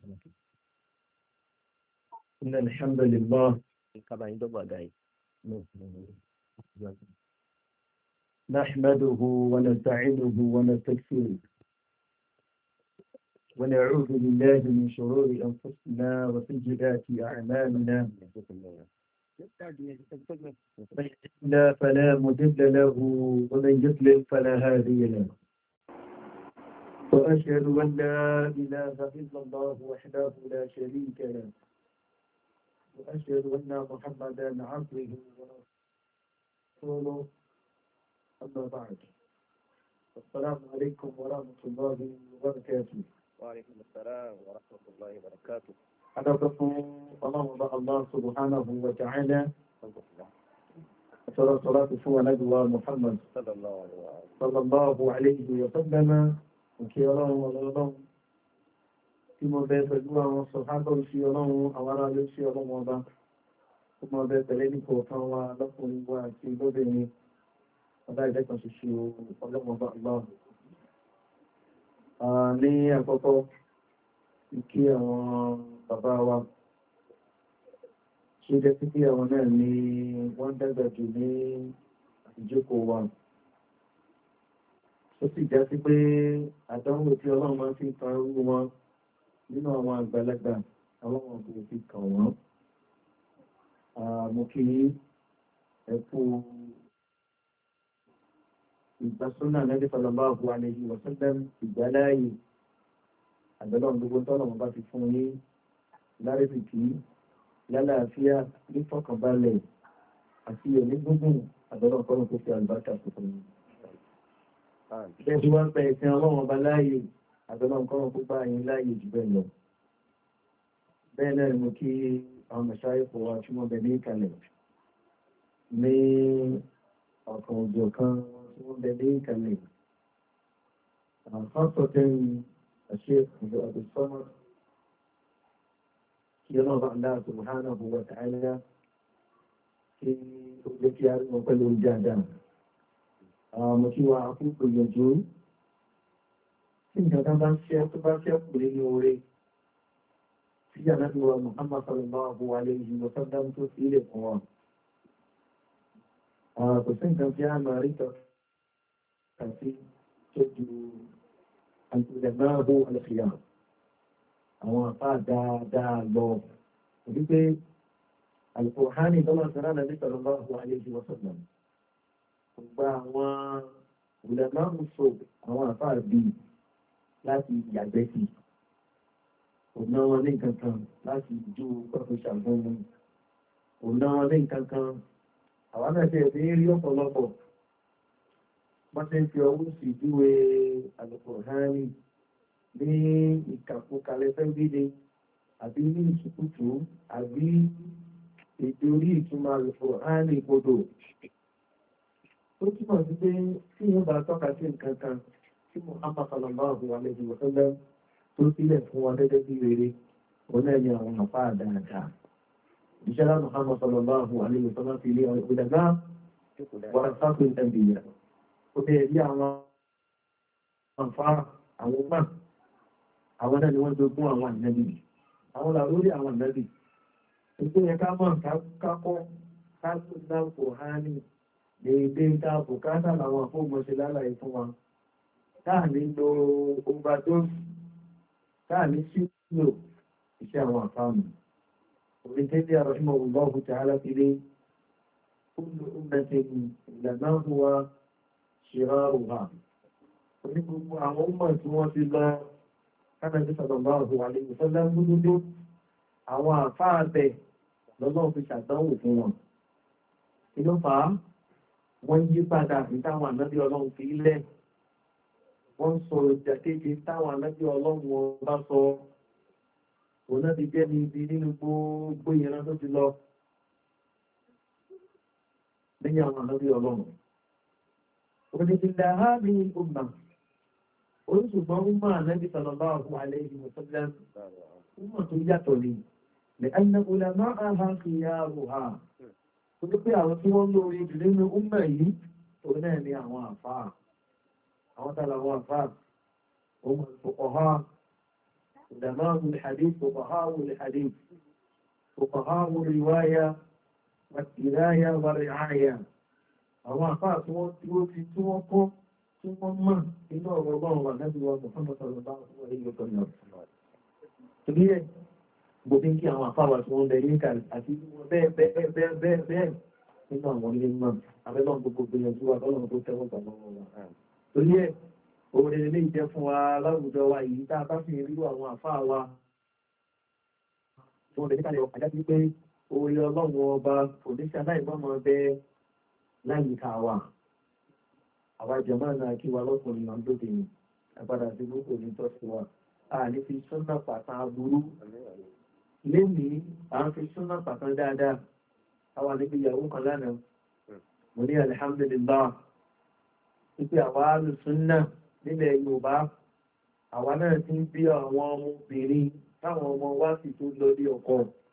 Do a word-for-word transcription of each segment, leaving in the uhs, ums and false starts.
إن الحمد لله نحمده ونستعينه ونستغفره ونعوذ بالله من شرور أنفسنا وسيئات أعمالنا من يهده فلا مضل له ومن يضلل فلا هادي له وأشهد أن لا إله إلا الله وحده لا شريك له وأشهد أن محمدا عبده ورسوله أما بعد السلام عليكم ورحمة الله وبركاته. وعليكم السلام ورحمة الله وبركاته. أدعوكم الله الله سبحانه وتعالى صلاة صلاة فوى نجوى محمد صلى الله عليه وسلم صلى الله عليه وسلم وكي الله والله tí mo bẹ pẹ̀lú àwọn sọ̀hábọ̀ sí ọlọ́run àwọn ará ló sí ọlọ́run ọba tó mọ́ bẹ pẹ̀lẹ́ ní kọ̀ọ̀kan wa lọ́kùnrin wa àti lóbìnrin ọba ìjẹ́kan ṣoṣo ọlọ́run ọba ọlọ́run. Ní àkọ́kọ́ kí àwọn bàbá wa ṣe jẹ́ sí kí àwọn náà ní wọ́n dàgbà jù ní ìjókòó wa. Ó sì já sí pé àdánwò tí ọlọ́run máa fi kan rú wọn nínú àwọn àgbàlagbà àwọn ọ̀gbìn fi kàn wọ́n. Mo kí ẹ̀kú ìgbàsọ́nà Nabi sallallahu alayhi wa sallam ìgbàláyè àgbẹ̀lọ́ gbogbo tọ́nà wọn bá ti fún ní lárẹ́bìkì lálàáfíà ní fọkànbalẹ̀ àti ẹ̀mí gbogbo àgbẹ̀lọ́ kọ́nà tó fi àlùbáṣà fún mi. Bẹ́ẹ̀ tí wọ́n pẹ̀ ẹ̀sìn ọlọ́run ọba láàyè àgbẹ̀lọ́ kọ́nà tó bá yín láàyè jù bẹ́ẹ̀ lọ. Bẹ́ẹ̀ náà mo kí àwọn mọ̀ṣáyẹ̀kọ̀ wa tí wọ́n bẹ ní ìkàlẹ̀ ní ọ̀kan òjò kan tí wọ́n bẹ ní ìkàlẹ̀. Àfáàsọ̀tẹ́ الشيخ عبد الصمد يرضى الله سبحانه وتعالى في اختيار وكل الجهد مشروع عقوق اليجوم إن هذا الشيء تباشر بليوري في جنة محمد صلى الله عليه وسلم تسيل القوام فسنك في عمارة في تجو àtìlẹ̀máàbò alẹ́fìyà àwọn àpá dáadáa lọ wípé alìkòhánì tọ́lá sọ́rọ̀ nàbí sallallahu alayhi wa sallam gba àwọn ìlẹ̀máàbò so àwọn àpá bí láti yàgbẹ́ sí ọ̀nà wọn ní kankan láti jú pẹ́kù ṣàgbọ́nmù ọ̀nà wọn ní kankan àwọn àti rí ọ̀pọ̀lọpọ̀ wọ́n tẹ́ fi ọwọ́ sí júwe Al-Qur'ani ní ìkàkùkalẹ̀ fẹ́ gbídé àbí ní ìṣùkútù àbí ètò orí ìtumọ̀ Al-Qur'ani kodò. Ó túnmọ̀ sí pé tí wọ́n bá tọ́ka sí nǹkan kan tí Muhammad sallallahu alaihi wa sallam tó sílẹ̀ fún wa gẹ́gẹ́ bí rere wọ́n náà ní àwọn àpá dáadáa. Ìṣẹ́lá Muhammad sallallahu alaihi wa sallam fi ilé ìdàgbà wà sáfin ẹ̀bìyà. Ó bẹ̀rẹ̀ bí àwọn àǹfààrà àwọn ọgbà àwọn náà ni wọ́n jogún àwọn ànẹ́bì àwọn làrórí àwọn ànẹ́bì tó yẹ ká mọ̀ kákọ́ káàkó hání lèdè káàkó káàkà làwọn àfóòmọ́sí lálàyé fún wa táà ní lo overdose táà ní sílò iṣẹ́ àwọn àfáàmù orílẹ̀-èdè àrọ̀ṣímọ̀ ọgbọ̀gbọ̀ tí a láti lé kúlù ọmọdé ìlànà wa ṣìráàrùhà oní gbogbo àwọn ọmọ tí wọ́n ti lọ kánàbí sallallahu alaihi wasallam gbogbo àwọn àfáàbẹ̀ lọ́lọ́ fi ṣàdánwò fún wọn inú fa wọ́n yí padà ní táwọn ànábí ọlọ́run fi ilẹ̀ wọ́n sọ̀rọ̀ ìjàkéjì táwọn ànábí ọlọ́run wọn bá sọ òun náà ti jẹ́ ní ibi nínú gbogbo ìran tó ti lọ lẹ́yìn àwọn ànábí ọlọ́run onídìlá ha ní ọmọ oríṣùgbọ́n ọmọ ànábí sallallahu alaihi wasallam ọmọ tó yàtọ̀ ni لأن علماءها خيارها tó pé àwọn tí wọ́n lórí jù nínú ọmọ yìí tó náà ní àwọn àfáà àwọn tààlà àwọn àfáà ọmọ ìfọ̀kọ̀há علماء الحديث فقهاء الحديث فقهاء الرواية والدراية والرعاية àwọn àfáà tí wọ́n tí ó fi tí wọ́n kọ́ tí wọ́n mọ̀ inú ọ̀rọ̀ ọlọ́run wà láti wọ́n mọ̀ fún ọ̀sán bá wọ́n rí lọ́tọ̀ náà. torí ẹ̀ gbogbo kí àwọn àfáà wà tí wọ́n bẹ̀ ní kàrí àti bẹ́ẹ̀ bẹ́ẹ̀ bẹ́ẹ̀ bẹ́ẹ̀ bẹ́ẹ̀ nínú àwọn ilé mọ̀ abẹ́lọ́n gbogbo gbìyànjú wa lọ́nà tó tẹ́wọ́ gbà lọ́wọ́ wa. torí ẹ̀ òun lè lè jẹ́ fún wa láwùjọ wa yìí tá a bá fi rí àwọn àfáà wa tí wọ́n bẹ̀ ní kàrí ọ̀pá jáde pé orí ọlọ́run ọba òdíṣà láìmọ́mọ́ bẹ́ẹ̀ láyìíká wa àwa jẹ̀mọ́ náà kí wa lọ́kùnrin náà lóde ní agbádá sí gbogbo ní tọ́sí wa a ní fi súnà pàtàkì aburú lénìí à ń fi súnà pàtàkì dáadáa àwa níbi ìyàwó kan lánàá mo ní alhamdulillah wípé àwa alùsúnnà nílẹ̀ Yorùbá àwa náà ti ń bí àwọn ọmọbìnrin táwọn ọmọ wa sì tó lọ ní ọkọ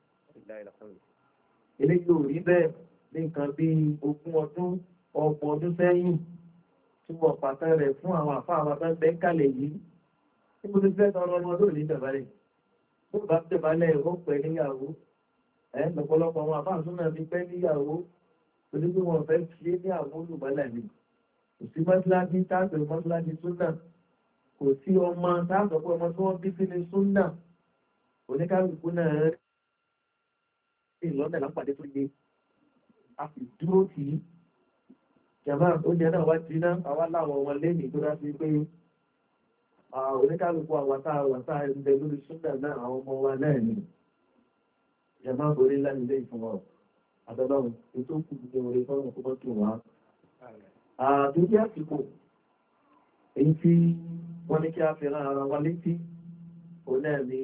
eléyìí ò rí bẹ́ẹ̀ ní nǹkan bí ogún ọdún ọgbọ̀n ọdún sẹ́yìn tí wọ́n pàtà rẹ̀ fún àwọn àfáà àwọn bá ń bẹ́ kálẹ̀ yìí tí mo ti fẹ́ tọrọ ọmọ lóòrùn ní ìdàbálẹ̀ ó bá tẹ̀bálẹ̀ ó pẹ̀ níyàwó ẹ̀ lọ́pọ̀lọpọ̀ àwọn àfáà tún náà fi pẹ́ níyàwó torí pé wọ́n fẹ́ fi ní àwọn olùbálẹ̀ mi kò sí mọ́síláàdì táàpẹ̀ mọ́síláàdì súnà kò sí ọmọ táàpẹ̀ pé ọmọ tí wọ́n bí sí ní súnà oníkálùkù náà rí ìlọ́nà lápàdé tó yé a fi dúró tí jàmá oúnjẹ náà wá jí náà àwá láwọn ọmọ lẹ́nìí tó dájú pé oníkálùkù àwàtà àwàtà ẹgbẹ̀ lórí ṣúgbà náà àwọn ọmọ wa náà ni jàmá orí lánilé ìfúnwọ̀ àdọ́lọ́run ètò kù ní orí fọ́nà kó mọ́tò wá àdúgbò àsìkò èyí tí wọ́n ní kí a fi rán ara wa létí òun náà ni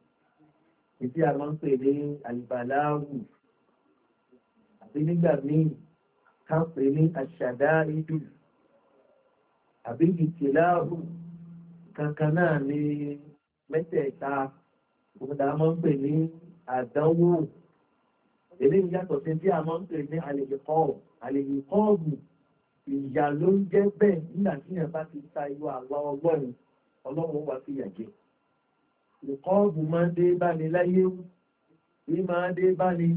ìdí a máa ń pè ní àlìbàláwù àbí nígbà míì ká pè ní àṣàdá ìdù àbí ìtìláàrù kankan náà ní mẹ́tẹ̀ẹ̀ta òun a máa ń pè ní àdánwò eléyìí yàtọ̀ sí tí a máa ń pè ní àlèyìkọ́ọ̀bù ìyà ló ń jẹ́ bẹ́ẹ̀ nígbà tí yẹn bá ti ta ìwọ àwa ọlọ́run ọlọ́run wá sí ìyàjẹ́ ìkọ́ọ̀bù máa ń dé bá ní láyé ní máa ń dé bá ní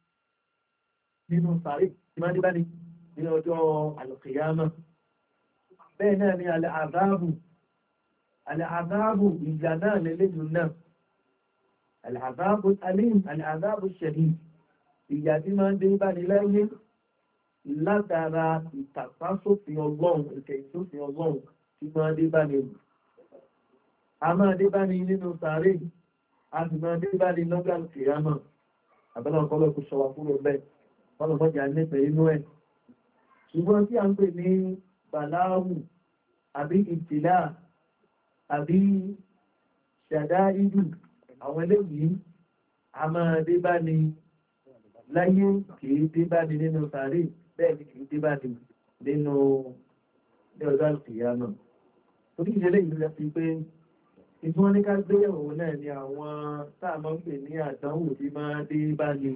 nínú sàárè tí máa ń dé bá ní ní ọjọ́ àlùkìyámà bẹ́ẹ̀ náà ni alẹ́ àzáàbù alẹ́ àzáàbù ìyà náà lélẹ́yìn náà alẹ́ àzáàbù alẹ́ alẹ́ àzáàbù ṣẹ̀dí ìyà tí máa ń dé bá ní láyé látara ìtàpásófin ọlọ́run ìkẹ̀yìnsófin ọlọ́run tí máa dé bá ní a máa dé bá ní nínú sàárè a sì máa dé bá ní lọ́gbà kìíyàmà àbẹ́lá ọkọ̀lọ́kù ṣọwà fún ọgbẹ́ ọlọ́gbọ́jà nífẹ̀ẹ́ inú ẹ̀ ṣùgbọ́n tí a ń pè ní bàláwù àbí ìtìlá àbí ṣàdá ìdù àwọn eléyìí a máa dé bá ní láyé kìí dé bá ní nínú sàárè bẹ́ẹ̀ ni kìí dé bá ní nínú ní ọjọ́ àlùkìyà náà. Torí ìṣẹ́lẹ̀ ìlú rẹ̀ fi pé ìtún ní ká gbéyàwó náà ni àwọn táà máa ń pè ní àdánwò tí máa dé bá ní.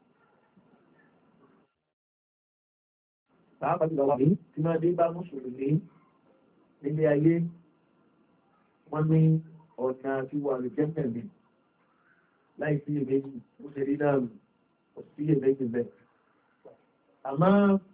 Pàápàá ti lọ́wọ́ ní tí máa dé bá mùsùlùmí nílé ayé wọ́n ní ọ̀nà àti wà lè jẹ́ pẹ̀lú láì sí ìrẹ́jì ó ṣe rí náà sí ìrẹ́jì bẹ́ẹ̀. Àmá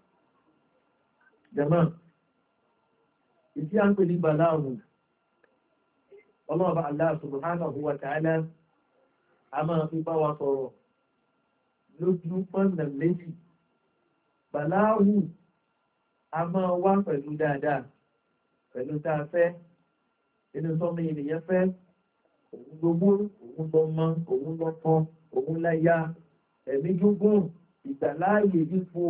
jàmá ìtí à ń pè ní bàláàmù ọlọ́ọ̀bá Allah subhanahu wa ta'ala a máa fi bá wa sọ̀rọ̀ lójú pọ́nà méjì. Bàláàmù a máa wá pẹ̀lú dáadáa pẹ̀lú tá a fẹ́ inú sọ́mọ ènìyàn fẹ́ òun gbogbo òun lọ́mọ òun lọ́kọ òun láyá ẹ̀mí gúngún ìgbàláàyè ipò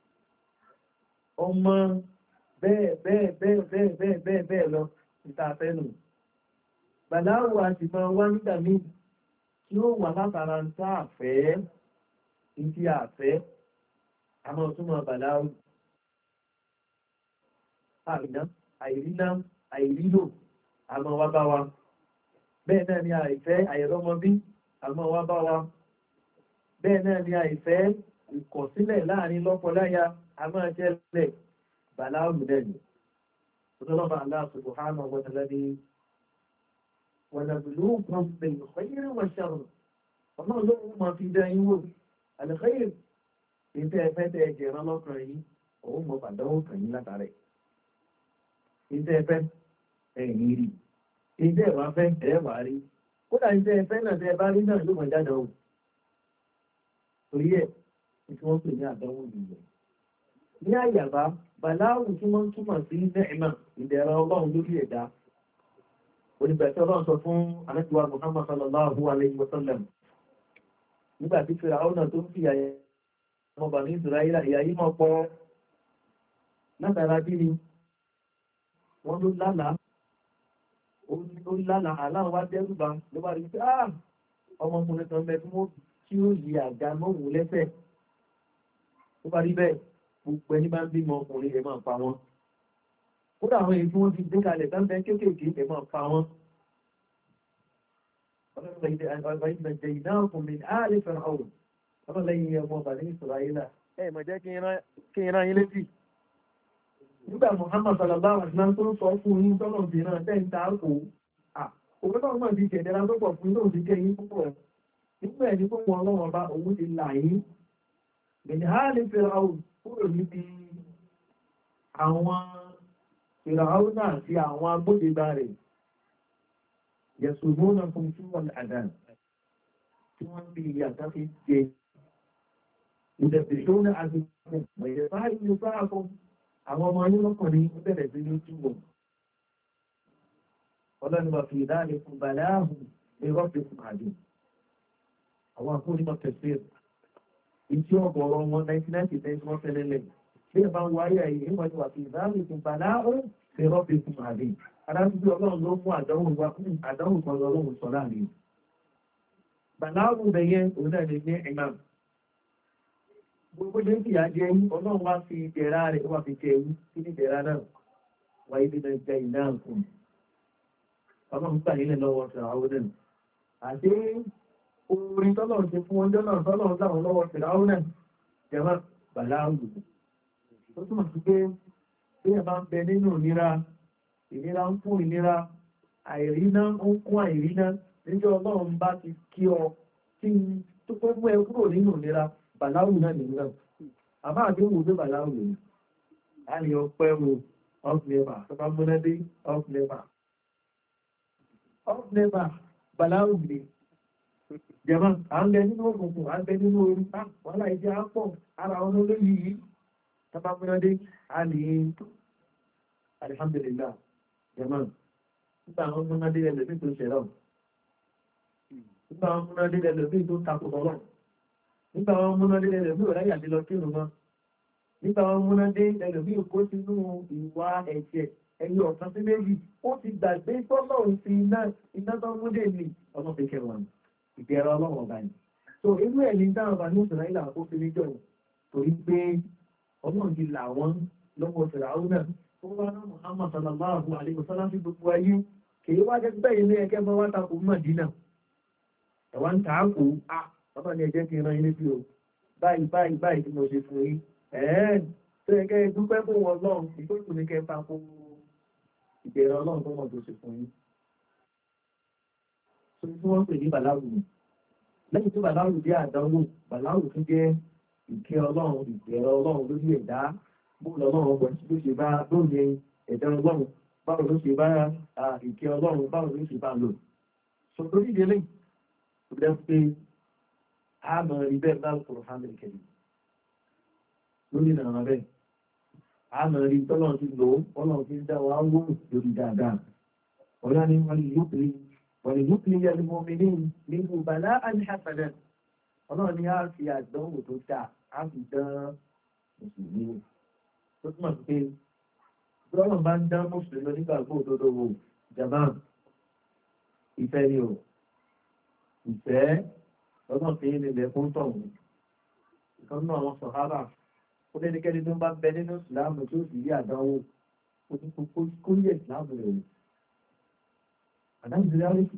ọmọ bẹ́ẹ̀ bẹ́ẹ̀ bẹ́ẹ̀ bẹ́ẹ̀ bẹ́ẹ̀ bẹ́ẹ̀ bẹ́ẹ̀ lọ ìta fẹ́nu. Bàláwò àti máa wá nígbà míì tí ó wà látara ń tá àfẹ́ ìdí àfẹ́ àmọ́ túnmọ̀ bàláwò àìná àìríná àìrílò àmọ́ wá bá wa bẹ́ẹ̀ náà ni àìfẹ́ àìrọ́mọbí àmọ́ wá bá wa bẹ́ẹ̀ náà ni àìfẹ́ ìkọ̀sílẹ̀ láàrin lọ́pọ̀láyà a máa jẹ́lẹ̀ bàláwù lẹ́nu. Ọlọ́pàá Allah subhanahu wa ta'ala ni ونبلوكم بالخير والشر ọmọ olóòwò máa fi dá yín wò àlẹ́kẹ́yìn ìtẹ́ ẹ̀fẹ́ tẹ́ ẹ̀jẹ̀ rán lọ́kùnrin yìí òun mọ̀ pàdánwò kàn yín látàrẹ̀ ìtẹ́ ẹ̀fẹ́ ẹ̀yìn rí ìtẹ́ ẹ̀wà fẹ́ ẹ̀wà rí kódà ìtẹ́ ẹ̀fẹ́ náà tẹ́ ẹ bá rí náà ló mọ̀ jáde ọ̀hún torí ẹ̀ tí wọ́n pè ní àdánwò ìlú ní àyàbá bàláwù tí wọ́n túmọ̀ sí nẹ́ẹ̀mà ìdẹ̀ra ọlọ́run lórí ẹ̀dá onígbàtí ọlọ́run sọ fún anẹ́tìwá Muhammad sallallahu alayhi wa sallam nígbà tí Fíráúnà tó ń fi àyẹ̀ ọmọbà ní Ísírẹ́lì ìyà yìí mọ́ pọ̀ látara bí ni wọ́n ló lálàá ó lálàá aláwọ̀ wá dẹ́rùbá ló bá rí pé ah ọmọkùnrin kan bẹ tí ó yí àga mọ́wù lẹ́sẹ̀ tó bá rí bẹ́ẹ̀ gbogbo ẹni bá ń bímọ ọkùnrin ẹ̀ máa pa wọn kódà àwọn èyí tí wọ́n ti dé kalẹ̀ sáńbẹ́ kéékèèké ẹ̀ máa pa wọn ọ̀rọ̀ ìdáhùn mi ààrẹ fẹ́ràn ọ̀rọ̀ ọ̀rọ̀ lẹ́yìn ọmọ ọba ní Ísírẹ́lì ẹ̀ mọ̀ jẹ́ kí n rán yín létí nígbà Muhammad sallallahu alaihi wasallam tó ń sọ fún yín tọ́lọ̀ sí náà tẹ́ ń ta àkó òun náà mọ̀ bí kẹ̀dẹ̀ra tó pọ̀ fún yóò ti kẹ́ yín púpọ̀ nígbà ẹni púpọ̀ ọlọ́wọ́ bá òun ti là yín bẹ̀ni ààrẹ fẹ́ràn ọ̀rọ̀ kúrò níbi àwọn ìràwọ̀ náà àti àwọn agbódegbà rẹ̀ yẹ̀sùgbọ́n náà fún fún wọn àdán tí wọ́n bí ìyàtọ̀ fi jẹ ìdẹ̀bẹ̀ tó ní agbègbè mọ̀yẹ̀ báyìí ní bá fún àwọn ọmọ ayé lọ́kùnrin ó bẹ̀rẹ̀ sí ní túbọ̀ ọlọ́nìwà fi ìdáàlẹ̀ fún bàláàhùn ní rọ́pì fún àdé àwọn akónímọ̀ tẹ̀síẹ̀ ìtí ọgọ̀rọ̀ wọn ninety nine percent wọ́n fẹ́lẹ́ lẹ̀ bí ẹ bá ń wáyé ẹ̀yìn ìwọ̀n ìwà fi ìdáàlẹ̀ fún bàláàhùn ní rọ́pì fún àdé adájúbí ọlọ́run ló mú àdánwò wá fún àdánwò kan lọ́rùn sọ láàrin bàláàhùn bẹ̀yẹ òun náà lè ní ẹ̀mà gbogbo jẹ́ kí àjẹ́ yí ọlọ́run wá fi ìdẹ̀ra rẹ̀ wá fi jẹ ewu sí ní ìdẹ̀ra náà wáyé bí náà jẹ ìná fún ọlọ́run gbà nílẹ̀ lọ́wọ́ Fìráúnà àti orin tọ́lọ́run ti fún ọjọ́ náà tọ́lọ́run láwọn lọ́wọ́ Fìráúnà jẹ́mọ́ bàláhùn tó túnmọ̀ sí pé bí ẹ bá ń bẹ nínú ìnira ìnira ń fún ìnira àìríná ń kún àìríná níjọ́ ọlọ́run bá ti kí ọ tí tó pẹ́ mú ẹ kúrò nínú ìnira bàláwù náà nìyàn àbá àdéhùn òjò bàláwù rẹ̀ a lè ọpẹ́ wo off-never tó bá múná dé off-never off-never bàláwù rẹ̀ jẹ̀mọ́ à ń bẹ nínú òkùnkùn à ń bẹ nínú orí wọ́n láì jẹ́ àpọ̀ ara ọ̀nà olóyìn yìí tó bá múná dé a lè alhamdulillah jẹ̀mọ́ nígbà àwọn múná dé ẹlẹ́bí tó ṣẹlọ́ nígbà àwọn múná dé ẹlẹ́bí tó takò tọ́lọ́ nígbà wọn múná dé ẹlẹ́bí ò ráyà lè lọ kírun mọ́ nígbà wọn múná dé ẹlẹ́bí ò kó sínú ìwà ẹ̀jẹ̀ ẹ̀yìn ọ̀kan sí méjì ó ti gbàgbé tọ́lọ̀ sí iná tó mú dé ní ọmọ kékeré wọn ìbẹ̀rẹ̀ ọlọ́run ọba yìí so inú ẹ̀ ní dáhùn bá ní Ísírẹ́lì ó fi níjọ́ torí pé ọlọ́run ti là wọ́n lọ́wọ́ Fìráúnà tó wá náà Muhammad sallallahu alaihi wasallam sí gbogbo ayé kìí wá jẹ́ bẹ́ẹ̀ ilé ẹkẹ́ bọ́ wá takò Mádínà ẹ̀wà ń tààkù á bàbá ní ẹjẹ́ kí ran ilé bí o báyìí báyìí báyìí tí mo ṣe fún yí ẹ̀ẹ́ tó ẹkẹ́ dúpẹ́ fún wọn lọ́run ìgbókù ní kẹ́ pa fún ìbẹ̀rẹ̀ ọlọ́run tó mọ̀ tó ṣe fún yí tó tí wọ́n pè ní bàláwù lẹ́yìn tó bàláwù jẹ́ àdánwò bàláwù tún jẹ́ ìkẹ́ ọlọ́run ìbẹ̀rẹ̀ ọlọ́run lórí ẹ̀dá bóòlù ọlọ́run ọgbọ̀n ló ṣe bá lóòrè ẹ̀dá ọlọ́run báwo ló ṣe bá ìkẹ́ ọlọ́run báwo ló ṣe bá lò so torí ìdílé tó dẹ́ pé a mọ̀ rí bẹ́ẹ̀ lálùkùrù hàmìlì kẹ́lì lórí ìlànà bẹ́ẹ̀ a mọ̀ rí tọ́lọ́run ti lò ọlọ́run ti dá wa wó lórí dáadáa ọ̀rá ni wọ́n lè yókùnrin wọ́n lè yókùnrin yẹ lè mọ́mí ní nínú bàlá àníhàfẹ́lẹ́ ọlọ́run ni a fi àdánwò tó dáa a fi dán mùsùlùmí wò tó túnmọ̀ sí pé lọ́nà bá ń dá mùsùlùmí nígbàgbọ́ òdodo wò jàmá ìfẹ́ ni o ìfẹ́ lọ́nà fi ń nílẹ̀ fún tọ̀hún ìkan náà àwọn sọ̀hábà ó lẹ́nikẹ́ni tó bá bẹ nínú ìsìláàmù tó sì rí àdánwò kó yẹ ìsìláàmù rẹ̀ wò àdáhùn ìdílé àríkì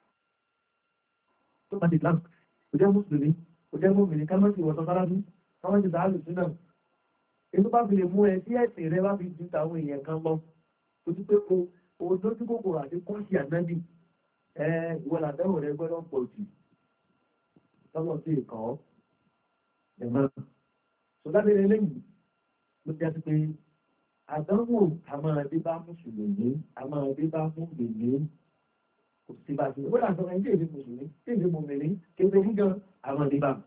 tó bá ti ìsìláàmù kò jẹ́ mùsùlùmí kò jẹ́ mùmìnì ká má sì wọ́n sọ́sárájú ká má sì dáhùn sínú ètò bá fi lè mú ẹ tí ẹ̀sìn rẹ bá fi ju tàwọn èèyàn kan lọ ojú pé o lójú kòkòrò àti kọ́ọ̀sì ànábì ẹ ìwọ làdánwò rẹ gbọ́dọ̀ pọ̀ jù tọ́lọ̀ sí ìkọ́ ẹ̀mọ́ tó lábẹ́rẹ́ lẹ́yìn ló jẹ́ sí pé àdánwò àmọ́radé bá mùsùlùmí àmọ́radé bá mùsùlùmí kò sí bá ti wọ́n làtọ́ ẹni tí èdè mùsùlùmí tí èdè mùmìnì kéde nígan àmọ́radé bá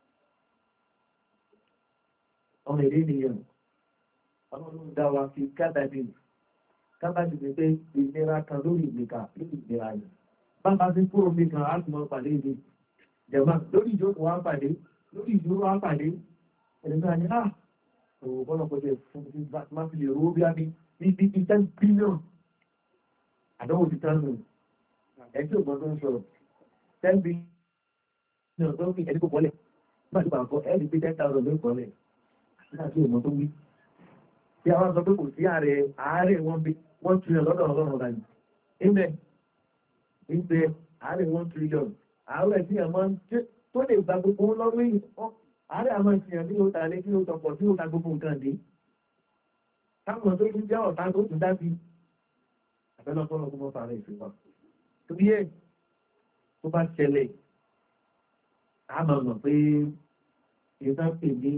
ọmọ èdè nìyẹn ọlọ́run dá wa fi kábàdì kábàdì ní pé ìlera kan lórí ìgbèkà lórí ìgbéra yìí bàbá ti kúrò mi kan á tún mọ pàdé ìdí jẹ̀mọ́ lórí ìjókòó wá pàdé lórí ìdúró wá pàdé ẹni náà ni ah òwò bọ́lá kọjá fún mi máa fi lè rówó bí a ní ní bí i ten billion àdánwò ti tán nù ẹjọ́ ìgbọ́n tó ń sọ̀rọ̀ ten billion tó ń fi ẹni kó bọ́lẹ̀ nígbà tí wàá kọ́ ẹni pé ten thousand ló ń bọ́lẹ̀ nígbà tí ìmọ̀ tó wí. Bí a wá sọ pé kò sí ààrẹ ààrẹ wọn bí one trillion lọ́dọ̀ ọlọ́run ọ̀la yìí. Ilẹ̀ ìgbẹ́ ààrẹ one trillion ààrẹ tí a máa ń tó lè gba gbogbo lọ́wọ́ yìí ààrẹ àmọ́ ìsìnyàn tí ó ta lé kí ó tọpọ̀ tí ó ta gbogbo nǹkan dé. Táwọn tó tún jẹ́ ọ̀tá tó tún dá sí àbẹ́lọ́ fọ́lọ́ kó mọ́ fàárẹ̀ ìfipá. Torí ẹ̀ tó bá ṣẹlẹ̀ a máa mọ̀ pé ìtàn pè ní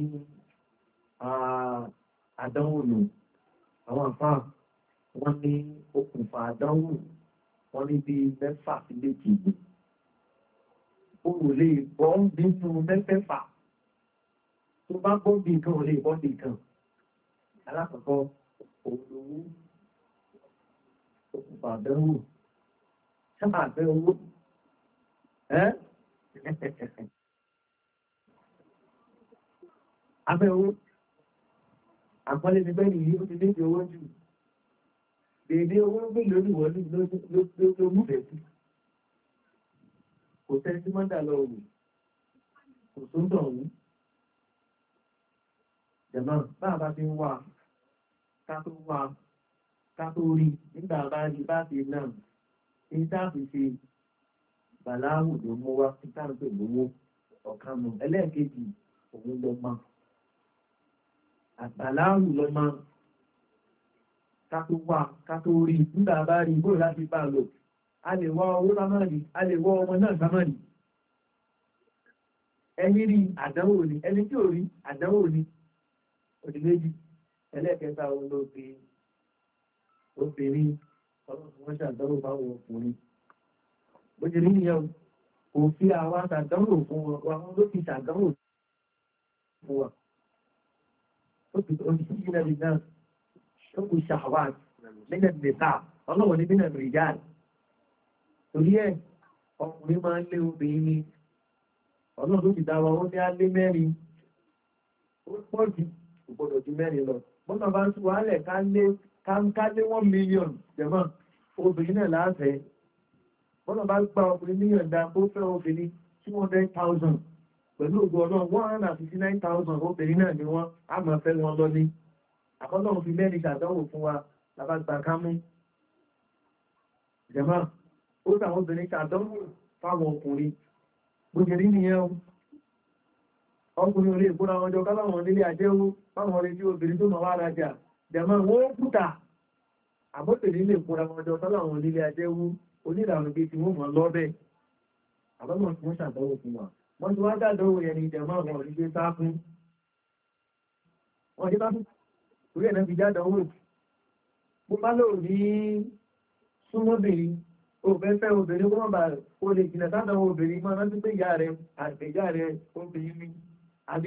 àdánwò lò àwọn àfáà wọ́n ní okùnfà àdánwò wọ́n ní bí mẹ́fà sí méjì ó rò lè bọ́ nínú mẹ́fẹ́fà tó bá bọ́ bí nǹkan ò lè bọ́ bí nǹkan alákọ̀ọ́kọ́ òwúrò okùnfà àdánwò sábà fẹ́ owó ẹ́ afẹ́ owó àpọ́lé ti bẹ́ẹ̀ nìyí ó ti lé owó jù dèdè owó gbé lórí wọlé ló múfẹ̀ẹ́ sí kò tẹ́ sí mọ́dà lọ òwò kò tó ń dọ̀wú jẹ̀mọ́ báà bá ti ń wà ká tó wà ká tó rí nígbà bá rí bá ti náà ní táàfì ṣe bàláhù ló mú wá sí táàfì lówó ọ̀kanù ẹlẹ́ẹ̀kejì òun lọ máa àgbàláhù lọ máa kátó wà kátó rí nígbà bá rí bóò láti bá lò a lè wá owó lámàrí a lè wá ọmọ náà sámàrí ẹni rí àdánwò ní ẹni tí ò rí àdánwò ní òdì méjì ẹlẹ́ẹ̀kẹta òun ló fi obìnrin ọlọ́run wọ́n ṣàdánwò báwọn ọkùnrin bó ṣe rí nìyẹn kò fi àwọn àṣàdánwò fún wọn ló fi ṣàdánwò fún wa òṣìṣẹ́ ilẹ̀ ìgbà ó kù ṣàwàd nílẹ̀ ìgbẹ̀ta ọlọ́wọ̀ ní bínẹ̀ rìjáàlì torí ẹ̀ ọkùnrin máa ń lé obìnrin ní ọlọ́run tó ti dáwà ó ní á lé mẹ́rin ó pọ̀ jù kò gbọdọ̀ ju mẹ́rin lọ bọ́nà bá ń tú wálẹ̀ ká lé one million jẹ̀mọ́ obìnrin náà láàfẹ́ bọ́nà bá gba ọkùnrin mílíọ̀n dá kó fẹ́ obìnrin two hundred thousand pẹ̀lú ògbò ọlọ́run one hundred and fifty nine thousand obìnrin náà ni wọ́n á máa fẹ́ wọn lọ ní àkọ́lọ́run fi mẹ́rin ṣàdánwò fún wa lábàgbà kámú jẹ̀mọ́ ó sàwọn obìnrin ṣàdánwò fáwọn ọkùnrin gbogbo rí nìyẹn o ọkùnrin olè ìkúra wọn jọ káláwọn nílé àjẹ́wó fáwọn ọ̀rẹ́ tí obìnrin tó máa wá rajà jẹ̀mọ́ wọ́n kúta àbọ́tẹ̀lẹ́ lè kúra wọn jọ káláwọn nílé àjẹ́wó onílànà bí ti wọ́n mọ̀ lọ́bẹ̀ àbọ́mọ̀ tí wọ́n ṣàdánwò fún wa wọ́n ti wá dádánwò yẹn ni jẹ̀mọ́ àwọn òrìṣẹ́ sá fún wọ́n ti bá fún orí ẹ̀nà fi jádánwò mo bá lò ní súnmọ́bìnrin òfẹ́fẹ́ obìnrin wọ́n bá o lè jìnà sádánwò obìnrin máa rántí pé ìyá rẹ̀ àtẹ̀já rẹ̀ obìnrin ni àbí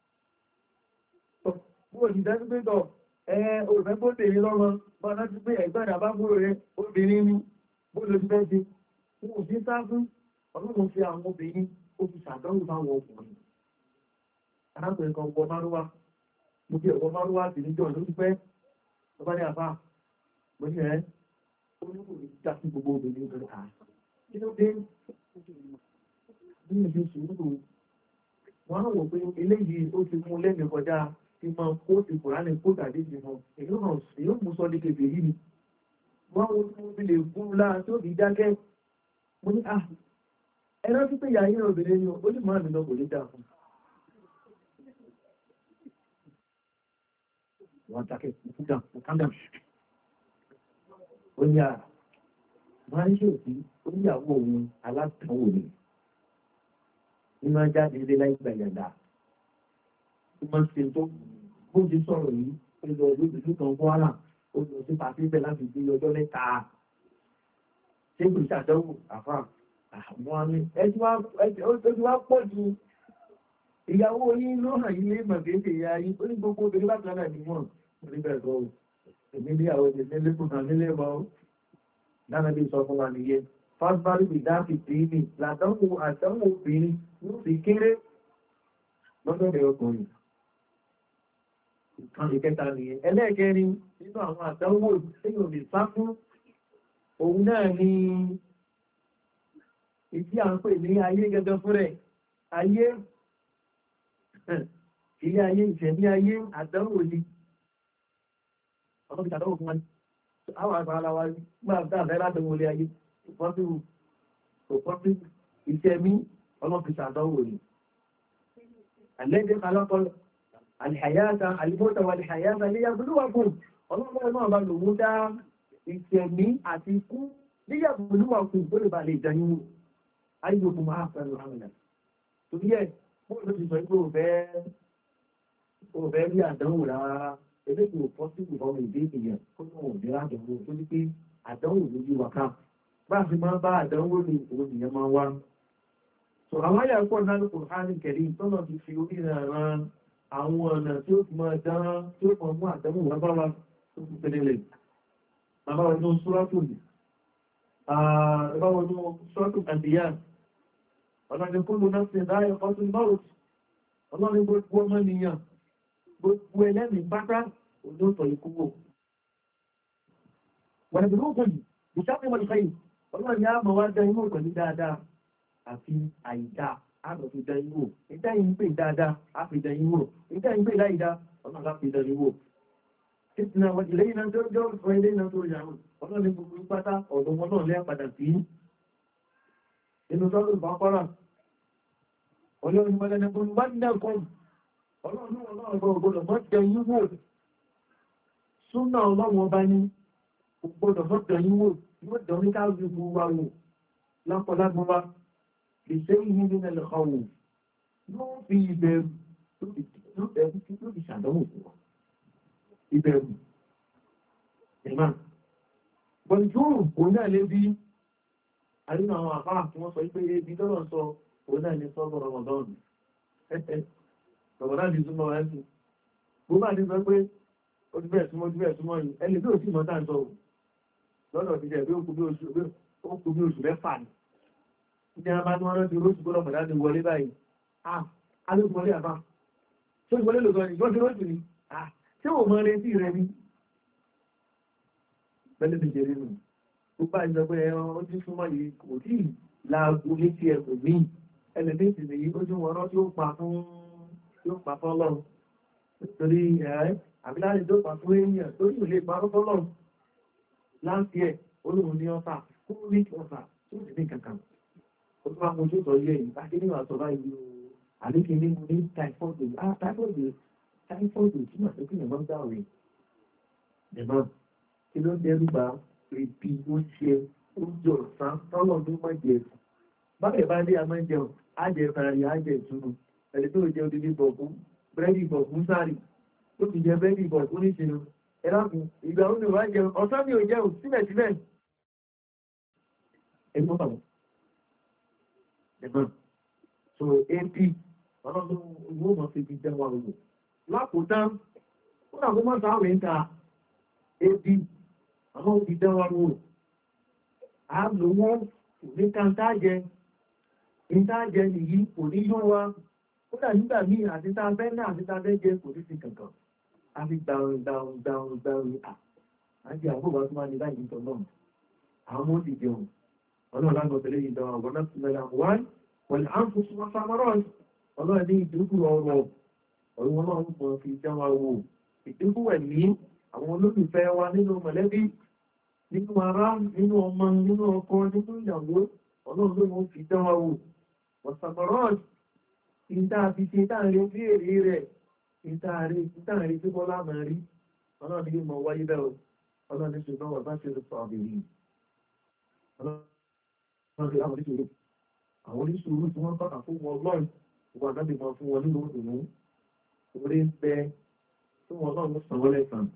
bó ti dájú pé tọ̀ ẹ òfẹ́ bó tèmi lọ́mọ máa rántí pé ẹ̀gbọ́n àbábúrò rẹ̀ obìnrin ni bó ló ti fẹ́ ṣe wọn ò sí sá fún ọlọ́run fi àwọn obìnrin ó fi ṣàdánwò fáwọn ọkùnrin arákùnrin kan wọ márúwá mo fi ẹ̀wọ̀ márúwá sí níjọ́ ló pẹ́ tó bá ní àbá mo ní ẹ́ ó ní kò ní já sí gbogbo obìnrin tó ká kí ló dé ní ìdí sùúrù wọn á wò pé eléyìí ó ti mú lẹ́nu kọjá ti máa kó ti kùránì kó tàbí ti mọ èyí ó hàn èyí ó mú sọ ní kébè yìí ni wọn wo tí mo fi lè fún un láà tí ó fi dákẹ́ mo ní à ẹ̀rọ tí pé ìyá yín obìnrin ni ó lè máa nínú kò lè dà fún wọn dákẹ́ ìfúdà ìkádà ó ní à wọ́n á ní ṣe òsì oníyàwó òun alátàwò ni ní máa jáde ilé láì gbà yàgbà ó máa ń ṣe tó bó ti sọ̀rọ̀ yìí ó lọ lójú kan kwara ó lọ sí pàṣípẹ̀ láti bí ọjọ́ mẹ́ta ṣé kò ṣàdánwò àfà àwọn àmì ẹjú wá pọ̀ ju ìyàwó yín ló hàn yí lé mọ̀gẹ́gẹ́ ìyá yín ó ní gbogbo obìnrin bá kan náà ní wọ́n rí bẹ́ẹ̀ sọ èmi ní àwọn ìṣẹ̀lẹ̀ lẹ́kùn kan nílé mọ́ dáná bí sọ fún wa nìyẹn fásitì bí dáàbì tí ní làdánwò àdánwò obìnrin ló fi kéré lọ́dọ̀dẹ̀ ọkùnrin ìkan ìkẹta nìyẹn ẹlẹ́ẹ̀kẹrin nínú àwọn àdánwò tí yóò lè sá fún òun náà ni ìdí à ń pè ní ayé gẹ́gẹ́ fún rẹ̀ ayé ilé ayé ìṣẹ̀mí ayé àdánwò ni ọmọ bí àdánwò fún wa ní àwọn àgbà ara wa gbà dáadáa látọwọ́ ilé ayé ìfọ́síwò òpọ́sí ìṣẹ̀mí ọlọ́fi ṣàdánwò ni àlẹ́dẹ́ alákọ́ alìhàyáta alìmọ́ta wà alìhàyáta ní yàgbùlúwàkùn ọlọ́pọ̀ náà bá lòun dá ìṣẹ̀mí àti ikú ní yàgbùlúwàkùn tó lè bà lè jẹyìnwó ayébòkú máa fẹ́ràn àmìnà tó bí ẹ̀ bóòlù ti sọ pé òfẹ́ rí àdánwò rárá eléyìí ò pọ́ sí ìfọ́mù ìdí ènìyàn kó ní òun ní àdánwò tó ní pé àdánwò lójú wa ká bá a fi máa bá àdánwò ní òun nìyẹn máa wá so àwọn àyà pọ̀ náà ló kò hánì kẹ̀lé tọ́nà ti fi orí ìrànràn àwọn ọ̀nà tí ó fi máa dán tí ó pọ̀ mú àdánwò wá bá wa tó fi tẹ̀lé lẹ̀ bàbá wọn ní sọ́rọ́tò yìí bàbá wọn ní sọ́rọ́tò àdìyà ọlọ́ni kó ló náà ṣe dáyẹ̀ ọdún mọ́rùn ọlọ́ni gbogbo ọmọ nìyàn gbogbo ẹlẹ́mì pátá olóòtọ̀ ikúwò wọ̀n ìbìlú òkùn yìí ìṣàfihàn wọn ìfẹ́ yìí ọlọ́ni a mọ̀ wá dá inú pẹ̀lú dáadáa àti àìdá àbọ̀ fi dá inú ìdá yìí ń pè dáadáa a fi dá inú ìdá yìí ń pè láìdá ọlọ́ni a fi dá inú títí wọ́n ilé iná tó jọ fún ilé iná tó yà ọlọ́ni gbogbo pátá ọ̀dọ̀ wọn náà lẹ́ padà sí inú sọ́dún bàkọ́rà ọlọ́run mọ́lẹ́nẹ́gbọ́n wá ní ẹ̀kọ́ ọlọ́run ọlọ́run ọgbọ́dọ̀ mọ́jẹ yíwò súnà ọlọ́run ọba ní ọgbọ́dọ̀ mọ́jẹ yíwò yóò dán ní káàkiri gbogbo wa wò lápọ̀lágbọ́wá lè ṣe yí nínú ẹlẹ́kọ̀ọ́wò yóò fi ìbẹ̀rù ló fi ṣàdánwò fún wọn ìbẹ̀rù ẹ̀mà bọ̀njúrù òun náà lé bí àrínà àwọn àfáà tí wọ́n sọ pé ebi tọ́lọ̀ sọ òun náà ní sọ́gbọ̀n rọmọdọ́nù rọmọdọ́nù ti súnmọ́ wá sí bó bá ti sọ pé ó ti bẹ̀ẹ̀ súnmọ́ ti bẹ̀ẹ̀ súnmọ́ yìí ẹni tó sì mọ́ta sọ lọ́dọ̀ ti jẹ́ bí ó kú bí oṣù mẹ́fà ní ní a bá ní wọ́n rántí róṣù gbọ́dọ̀ mọ̀dá ti wọlé báyìí ah alóòwọlé àbá tó wọlé lòtọ́ ni wọ́n ti róṣù ni ah tí ò mọ́ retí rẹ ní bẹ́lẹ̀ ti jẹ́ nínú tó bá ìjọ pé ẹran ó ti súnmọ́ yìí kò tí láàgbó létí ẹ̀kọ́ míì ẹlẹ́dẹ́sì nìyí ó tún wọ́n tí ó pa fún yóò pa fọ́lọ́run torí ẹ̀ àbíláàrí tó pa fún èèyàn tó yìí lè pa fọ́lọ́run láti ẹ̀ olóhun ní ọ́fà kó rí ọ̀fà tó sì ní kankan ó tún wá mú tó sọ yẹ yìí bá kí ní wà sọ báyìí o àlékí ní mo ní táífọ́ọ̀dù ah táífọ́ọ̀dù táífọ́ọ̀dù tí mà tó kí ní wọ́n gbà rè ẹ̀mọ́ kí ló dẹ́rù bá ìbí ó ṣe oúnjẹ ọ̀sán tọ́lọ̀ ló mọ̀ jẹ bábẹ̀ bá dé àmọ́ jẹun ájẹ ìfarayì ájẹ ìtùnú ẹ̀lẹ́ tó jẹ odidi bọ̀kún bírẹ́dì bọ̀kún sáàrì ó ti jẹ bírẹ́dì bọ̀kún ní ṣe ẹlákùn ìgbà oúnjẹ wá jẹun ọ̀sán mi ò jẹun síbẹ̀síbẹ̀ ẹgbọ́n bàbọ̀ ẹgbọ́n so ap ọlọ́dún owó mọ̀ fi fi jẹun wà lòlò lákòótán ó dàgbó mọ́ sáwẹ̀ ń ta ap àwọn òbí dánwà wò á lò wọ́n ní káńtájẹ ìtájẹ nìyí kò ní yóò wá ó dà nígbà míì àti tá a fẹ́ náà àti tá a fẹ́ jẹ kò ní sí kankan a fi gbàrùn gbàrùn gbàrùn gbàrùn à àti àwọn òbá tó máa ní báyìí tọ̀ náà àwọn ọmọ ti jẹun ọlọ́run lágbọ̀ tẹ̀lé yìí dánwà wọ́n náà tẹ̀lé àwọn wáyé wọ́n ní à ń fún súnmọ́ sámọ́rọ́ ọlọ́run ní ìdúkù ọrọ̀ ọ̀rọ̀ wọn náà ń pọ̀ fi jẹun wò ìdúkù ẹ̀mí àwọn olólùfẹ́ wa nínú mọ̀lẹ́bí nínú ará nínú ọmọ nínú ọkọ nínú ìyàwó ọlọ́run ló mọ́ fi dánwà wò wọ̀sàmọ̀rọ̀d ìta fi ṣe táàrí sí èrè rẹ̀ ìtaàrí tí bọ́lá mọ̀ rí ọlọ́run ní mọ̀ wáyé bẹ́ẹ̀ ọlọ́run ní ṣùgbọ́n wà bá ṣe rẹ̀ sọ àbìrí ọlọ́run ti láwọn oníṣòro àwọn oníṣòro tí wọ́n tọ́ka fún wọn ọlọ́run gbogbo àdábì wọn fún wọn nínú ìdùnnú orí ń bẹ fún wọn ọlọ́run sàn wọlé sàn.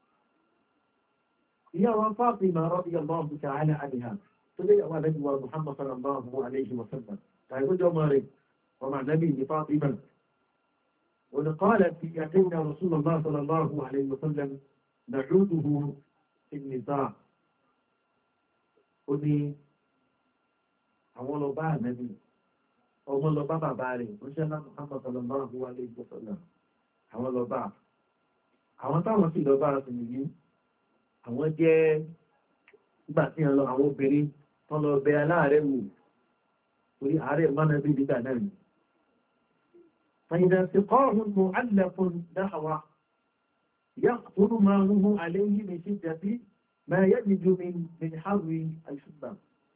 ìyá wa Fátímà radiyallahu ta'ala anha tó lé àwọn àdábì wa Muhammad sallallahu alayhi wa sallam tàbí tó jọ mọ́ rẹ̀ ọmọ àdábì ní Fátímà. وقالت يأتينا رسول الله صلى الله عليه وسلم نعوده في النساء ó ní àwọn lọ bá ànábì ọmọ lọ bá bàbá rẹ̀ ó ṣe ńlá Muhammad sallallahu alayhi wa sallam àwọn lọ bá àwọn táwọn sì lọ bá sí nìyí àwọn jẹ́ nígbà tí wọ́n lọ àwọn obìnrin tán lọ bẹ aláàrẹ̀ wò torí àárẹ̀ mọ́nà bí nígbà náà ni فإذا سقاه معلق نحوه يقتل ماءه عليه من شدة ما يجد من من حر الشبه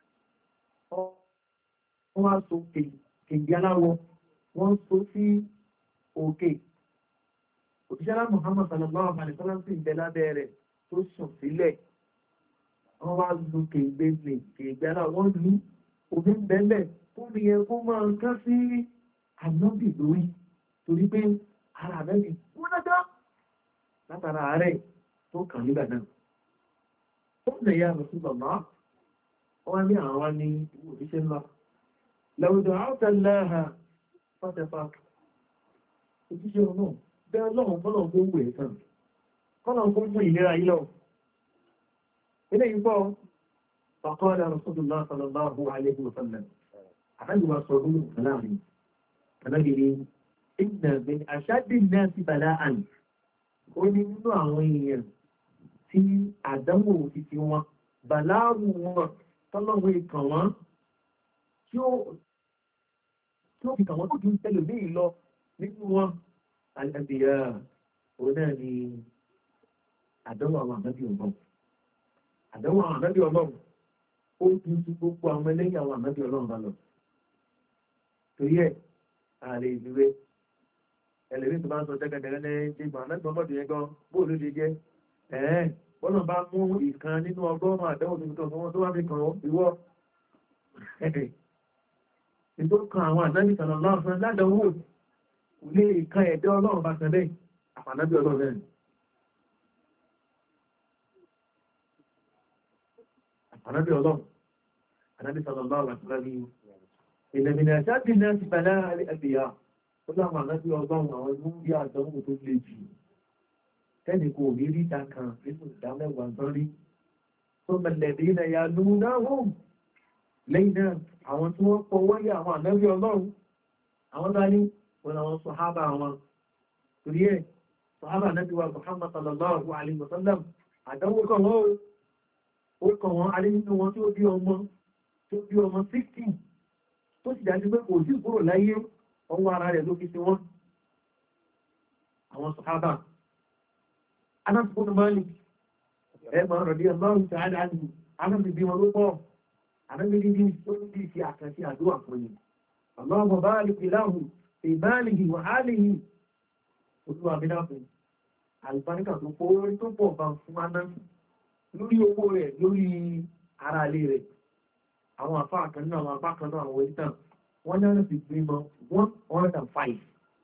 wọ́n so kèǹgì aláwọ̀ wọ́n so sí òkè òṣìṣẹ́lá Muhammad sallallahu alaihi wasallam sí ìbẹ̀ lábẹ́ rẹ̀ tó sùn sílẹ̀ wọ́n wá lu kèǹgbé lè kèǹgì aláwọ̀ wọ́n lu omi bẹ́lẹ̀ tó rí ẹ kó máa ń ká sí ànábì lórí torí pé ara mẹ́rin wọ́n dájọ́ látara ààrẹ tó kàn nígbà náà ó lè yá lọ sí bàbá wọ́n ní àwọn ní ìwò ìṣẹ́ ńlá lẹ́wọ̀dọ̀ àátàláha fásẹfà òjíṣẹ́ ọ̀nà bẹ́ẹ̀ lọ́wọ́n fọ́lọ̀ tó wù ẹ̀ tán kọ́nà kó fún ìlera yìí lọ ilé ìgbọ́ faqala rasulullah sallallahu alaihi wa sallam àtàgbà sọ̀rọ̀ láàrin alágbèrè inna min ashaddi an-nasi bala'an ó ní nínú àwọn èèyàn tí àdánwò ti fi wọn bàláàrù wọn tọ́lọ́wọ́ ìkàn wọn tí ó fi kàn wọn tó ju tẹ́lẹ̀ ní ìlọ nínú wọn al-anbiya òun náà ni àdánwò àwọn ànábì ọlọ́run àdánwò àwọn ànábì ọlọ́run ó ju ti gbogbo àwọn ẹlẹ́yìn àwọn ànábì ọlọ́run bá lọ torí ẹ̀ ààrẹ ìdúró ẹlẹ́rí tó bá ń sọ jẹ́gẹ̀dẹ̀rẹ́ ní ìgbà mẹ́gbọ́n mọ́dún yẹn gan bóòlù lè jẹ́ ẹ̀ẹ́ bọ́nà bá mú ìkan nínú ọgọ́rùn-ún àdánwò tuntun fún wọn tó wá fi kàn ìwọ́ ètò kan àwọn àdájú kan lọ́wọ́ fún ládánwò ilé ìkan ẹ̀dẹ́ ọlọ́run bá tẹ̀lé àpànábí ọlọ́run àpànábí ọlọ́run àdájú sallallahu alaihi wasallam ìlẹ̀mìnà àṣáàtì náà ti bàlá àbíyá ó láwọn àdájú ọlọ́run àwọn ìlú bí àdánwò tó le jù tẹ́lẹ̀ kò rí rí ta kan nínú ìdámẹ́wàá tán rí tó mẹ̀lẹ̀bí ilẹ̀ ya lú náà hùn lẹ́yìn náà àwọn tí wọ́n pọ̀ wáyé àwọn ànábì ọlọ́run àwọn dání wọn àwọn sọ̀hábà wọn torí ẹ̀ sọ̀hábà náà ti wà Muhammad sallallahu alaihi wasallam àdánwò kan wọ́n ó kàn wọ́n alẹ́ nínú wọn tí ó bí ọmọ tí ó bí ọmọ sixty tó sì dájú pé kò sí kúrò láyé ọwọ́ ara rẹ̀ ló fi sí wọn àwọn sọ̀hábà Anas bin Malik ẹ̀mọ̀ rọ̀dí ọlọ́run tí a dájú Anas bí wọn ló pọ̀ Anas bí ní tó ń bí sí àkànṣe àdúrà fún yìí Allahumma barik lahu fi malihi wa alihi olúwa bí náà fún àlùbáríkà tó pọ̀ orí tó pọ̀ bá fún Anas lórí owó rẹ̀ lórí ara ilé rẹ̀ àwọn àfá kan náà àwọn àfá kan náà àwọn ìtàn wọ́n náà sì gbé mọ́ one hundred and five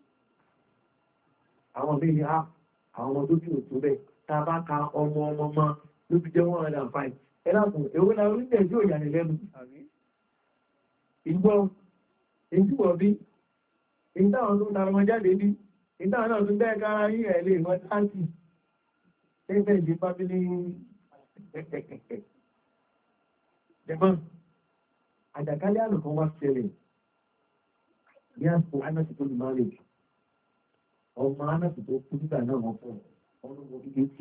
àwọn bí i àwọn ọmọ tó bí òtún bẹ́ ta bá ka ọmọ ọmọ mọ́ ló fi jẹ́ one hundred and five ẹlákùn èwo la orílẹ̀ yóò yà ní lẹ́nu ìgbọ́ ìjúwọ̀ bí ìdáwọn tó tara wọn jáde bí ìdáwọn náà tún bẹ́ẹ̀ kára yí ẹ̀ lè wọ́n táǹkì ẹgbẹ́ ìdí fábílì jẹmọ́n àjàkálẹ̀ àrùn kan wá ṣẹlẹ̀ ní àpò anásì tó lè máa rè ọmọ anásì tó kú nígbà náà wọ́n fọ́ ọlọ́wọ́ bí létí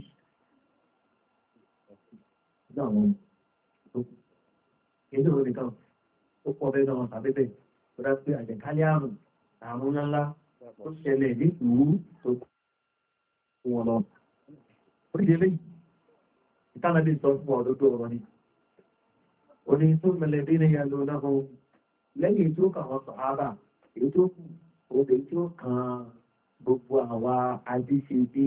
nígbà wọn tó kú èdè òun nìkan ó pọ̀ bẹ́ẹ̀ náà tàbí bẹ́ẹ̀ tó dá pé àjàkálẹ̀ àrùn àrùn ńláńlá ó ṣẹlẹ̀ ní ìlú tó kú wọn lọ oríṣiríṣi ìtànàbí sọ fún ọdọ́dọ́ ọ̀rọ̀ ni oní tó mẹ́lẹ̀dé ní yàlò náà lẹ́yìn tó kà wọ́n sọ̀hábà èyí tó kù òbẹ̀ tí ó kan gbogbo àwa adíṣe bí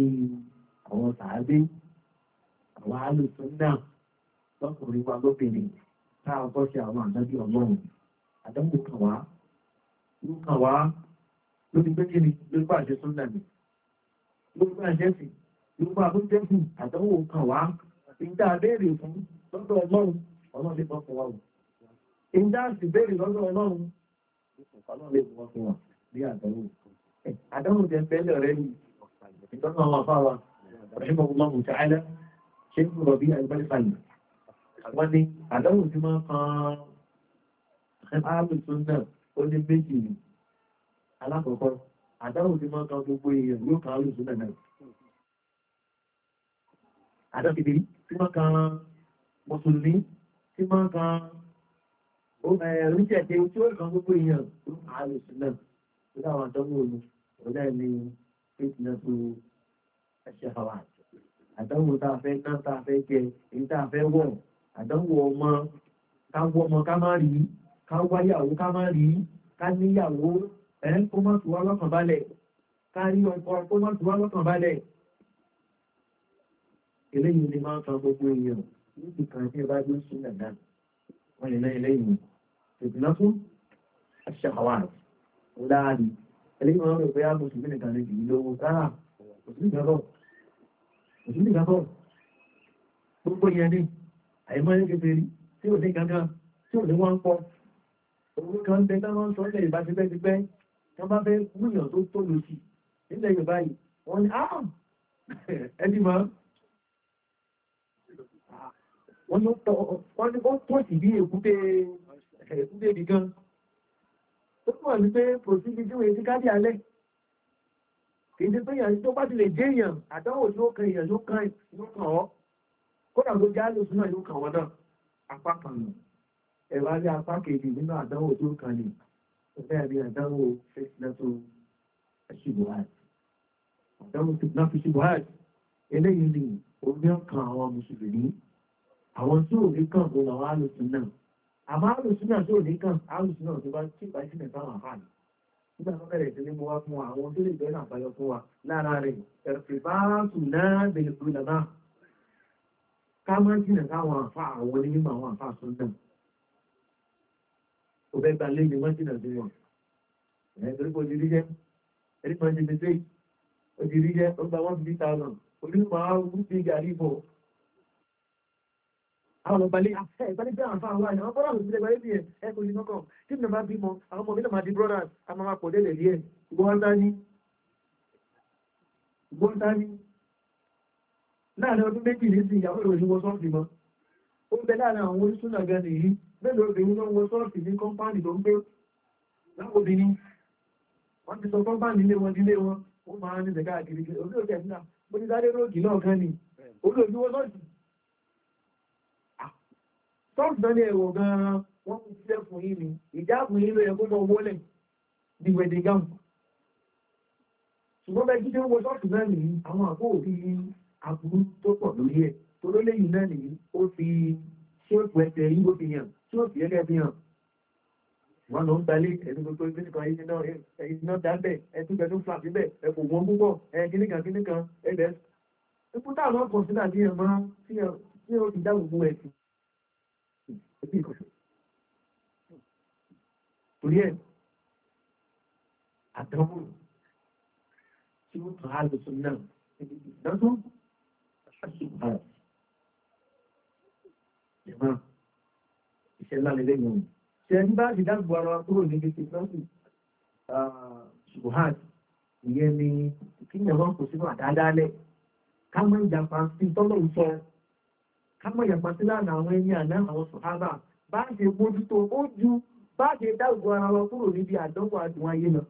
àwọn sàábé àwọn alùsùn náà lọ́kùnrin wa lóbìnrin táà kọ́ sí àwọn ànábì ọlọ́run àdánwò kan wá ló kàn wá lórí pé kí ni ló bá àṣẹ sọ́nà mi ló bá àṣẹ sí ló bá àbújẹ́ sí àdánwò kan wá ìdá béèrè fún lọ́dọ̀ ọlọ́run ọlọ́run lè bọ́ fún wa wò ìdá sì béèrè lọ́dọ̀ ọlọ́run ọlọ́run lè bọ́ fún wa bí àdánwò àdánwò jẹ́ bẹ́lẹ̀ rẹ̀ yìí ìtọ́nà àwọn afáwa رحمه الله تعالى شيخ ربيع البلخي wọ́n ní àdánwò tí máa kan ààrùn tó náà ó ní méjì ní alákọ̀ọ́kọ́ àdánwò tí máa kan gbogbo èèyàn yóò kan ààrùn tó náà àdánwò tí máa kan mùsùlùmí tí máa kan oríṣẹ́ tí ó kan gbogbo èèyàn yóò kan ààrùn tó náà tó dáwọn àdánwò ní ọ̀dá ẹni fitna tó ẹ̀ṣẹ̀ àwọn àdánwò tá a fẹ́ náà tá a fẹ́ jẹ èyí tá a fẹ́ wọ̀ àdánwò ọmọ ká wọ́ ọmọ ká má rí ká wáyàwó ká má rí ká níyàwó ẹ́ kó má tù wá lọ́kàn balẹ̀ ká rí ọkọ kó má tù wá lọ́kàn balẹ̀ eléyìí ni máa ń kan gbogbo èèyàn níbi kan tí ẹ bá gbé sún nàdá wọ́n lè náà eléyìí ìpínlẹ̀ fún aṣàwà láàrin eléyìí wọn rò pé á mùsùlùmí nìkan lè jù lówó rárá òsì òsìlẹ̀ ìgbàbọ̀ gbogbo ìyẹn ní àìmọ́ ní kékeré tí ò ní gangan tí ò ní wọ́n ń pọ̀ owó kan bẹ táwọn sọ ilẹ̀ ìbá ti pẹ́ ti pẹ́ tí wọ́n bá fẹ́ múyàn tó tó lòsì nílẹ̀ Yorùbá yìí wọ́n ní áà ẹni mọ́ wọ́n ní ó pọ̀ sí bí èkúté èkúté ibì kan ó pọ̀ ní pé kò sí ibi tí wọ́n ti káàdì alẹ́ kìí ṣe pé èèyàn tó bá ti lè jẹ́ èèyàn àdánwò tí ó kan èèyàn ló kan ọ́ kódà tó já lóṣù náà ló kàn wọ́n náà apá kan nù ẹ̀rọ alẹ́ apá kejì nínú àdánwò tó kan ní ọ̀fẹ́ àbí àdánwò fẹ́sìlẹ́tò ṣubuhat àdánwò fẹ́sìlẹ́tò ṣubuhat eléyìí ni orí ọkàn àwọn mùsùlùmí àwọn tí ò ní kàn kó làwọn alùsùn náà àmọ́ alùsùn náà tí ò ní kàn alùsùn náà tó bá tí ìbá sílẹ̀ táwọn àfáàní nígbà tó bẹ̀rẹ̀ sí ní mo wá fún àwọn tó lè bẹ̀rẹ̀ àbáyọ fún wa lára rẹ̀ ẹ̀fẹ̀báàtù náà bẹ̀rẹ̀ fún ìlànà ká máa jìnà káwọn àfá àwọn onímọ̀ àwọn àfá sún náà ó bẹ́ gba lẹ́yìn wọ́n jìnà sí wọn ẹ̀ẹ́dẹ́rẹ́ kò jírí jẹ́ ẹ̀rí kan jẹ́ pé ó jírí jẹ́ ó gba one fifty thousand onímọ̀ àwọn bí gàrí bọ̀ àwọn ọ̀gbàlẹ̀ ẹ̀gbàlẹ̀ jẹ́ àǹfà àwọn àyàn ọ̀pọ̀lọpọ̀ àwọn ìpínlẹ̀ ìgbàlẹ̀ díẹ̀ ẹ̀kọ́ ìlú mọ́kàn tí mi bá bímọ àwọn ọmọ mi náà máa di brothers a máa pọ̀ délẹ̀ díẹ̀ ìgbọ́n dání ìgbọ́n dání láàrin ọdún méjì ní sí ìyàwó ìròyìn wọ sọ́ọ̀tì mọ́ ó bẹ láàrin àwọn orísúnà gan nìyí mélòó obìnrin ló ń wọ sọ́ọ̀tì ní kọ́mpáàdì tó ń gbé láwọn obìnrin wọ́n ti sọ kọ́mpáàdì ilé wọn dílé wọn ó máa ń ní ṣẹ̀ká àkiri orí òkè ẹ̀sìnà mo ti sáré róògì náà kan ni orí òjú wọ sọ́ọ̀tì sọ́ọ̀tì náà ní ẹ̀wọ̀ gan-an wọ́n kú sílẹ̀ fún yín ni ìjáàbù yín ló yẹ kó mọ owó lẹ̀ ní wedding gown ṣùgbọ́n bẹ́ẹ̀ jíjẹ́ wọ sọ́ọ̀tì náà nìyí àwọn àpò òfin aburú tó pọ̀ lórí ẹ̀ tó ló léyìn náà nìyí ó fi ṣéèpù ẹsẹ̀ yìí ó fi hàn tí ó fi ẹgẹ́ fi hàn wọ́n lọ ń gbalé ẹni gbogbo ẹgbẹ́ nìkan ẹ̀yìn náà dábẹ̀ ẹtún bẹ̀ tó fà síbẹ̀ ẹkù wọn púpọ̀ ẹ̀kíníkan kíníkan ẹgbẹ́ ipú táwọn ọkọ̀ sílà bí ẹ̀ máa tí ó ti dá gbogbo ẹ̀ sí ẹbí ìkọ̀ṣọ́ torí ẹ̀ àdánwò tí ó tàn á lọ sọ náà ìdájọ́ ṣùgbọ́n ìmọ̀ ìṣẹ́lá lẹ́lẹ́yìn ṣe ẹni bá ti dágbò ara kúrò níbi ti lọ́sì ṣùgbọ́n ìyẹn ni kí ni ọlọ́pù sínú àdádálẹ̀ ká mọ́ ìjàpá sí tọ́lọ̀ ń sọ ká mọ́ ìjàpá sí láàrín àwọn ẹni àná àwọn sọ̀hábà bá ṣe mójútó ó ju bá ṣe dágbò ara wa kúrò níbi àdánwò àdùn ayé lọ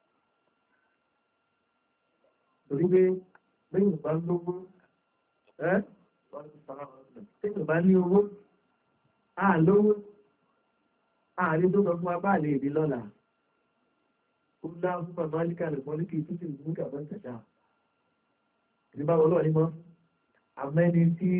torí pé lẹ́yìn ìbá lówó ẹ́ lẹ́yìn ìbá ní owó àlówó ààrí tó sọ fún apá àlè èdè lọ́la ó lá fún bàbá líkà lè pọ́ líkì títí ìlú kàbá ìtàṣà ìdíbà ọlọ́ ní mọ́ àmẹ́ni tí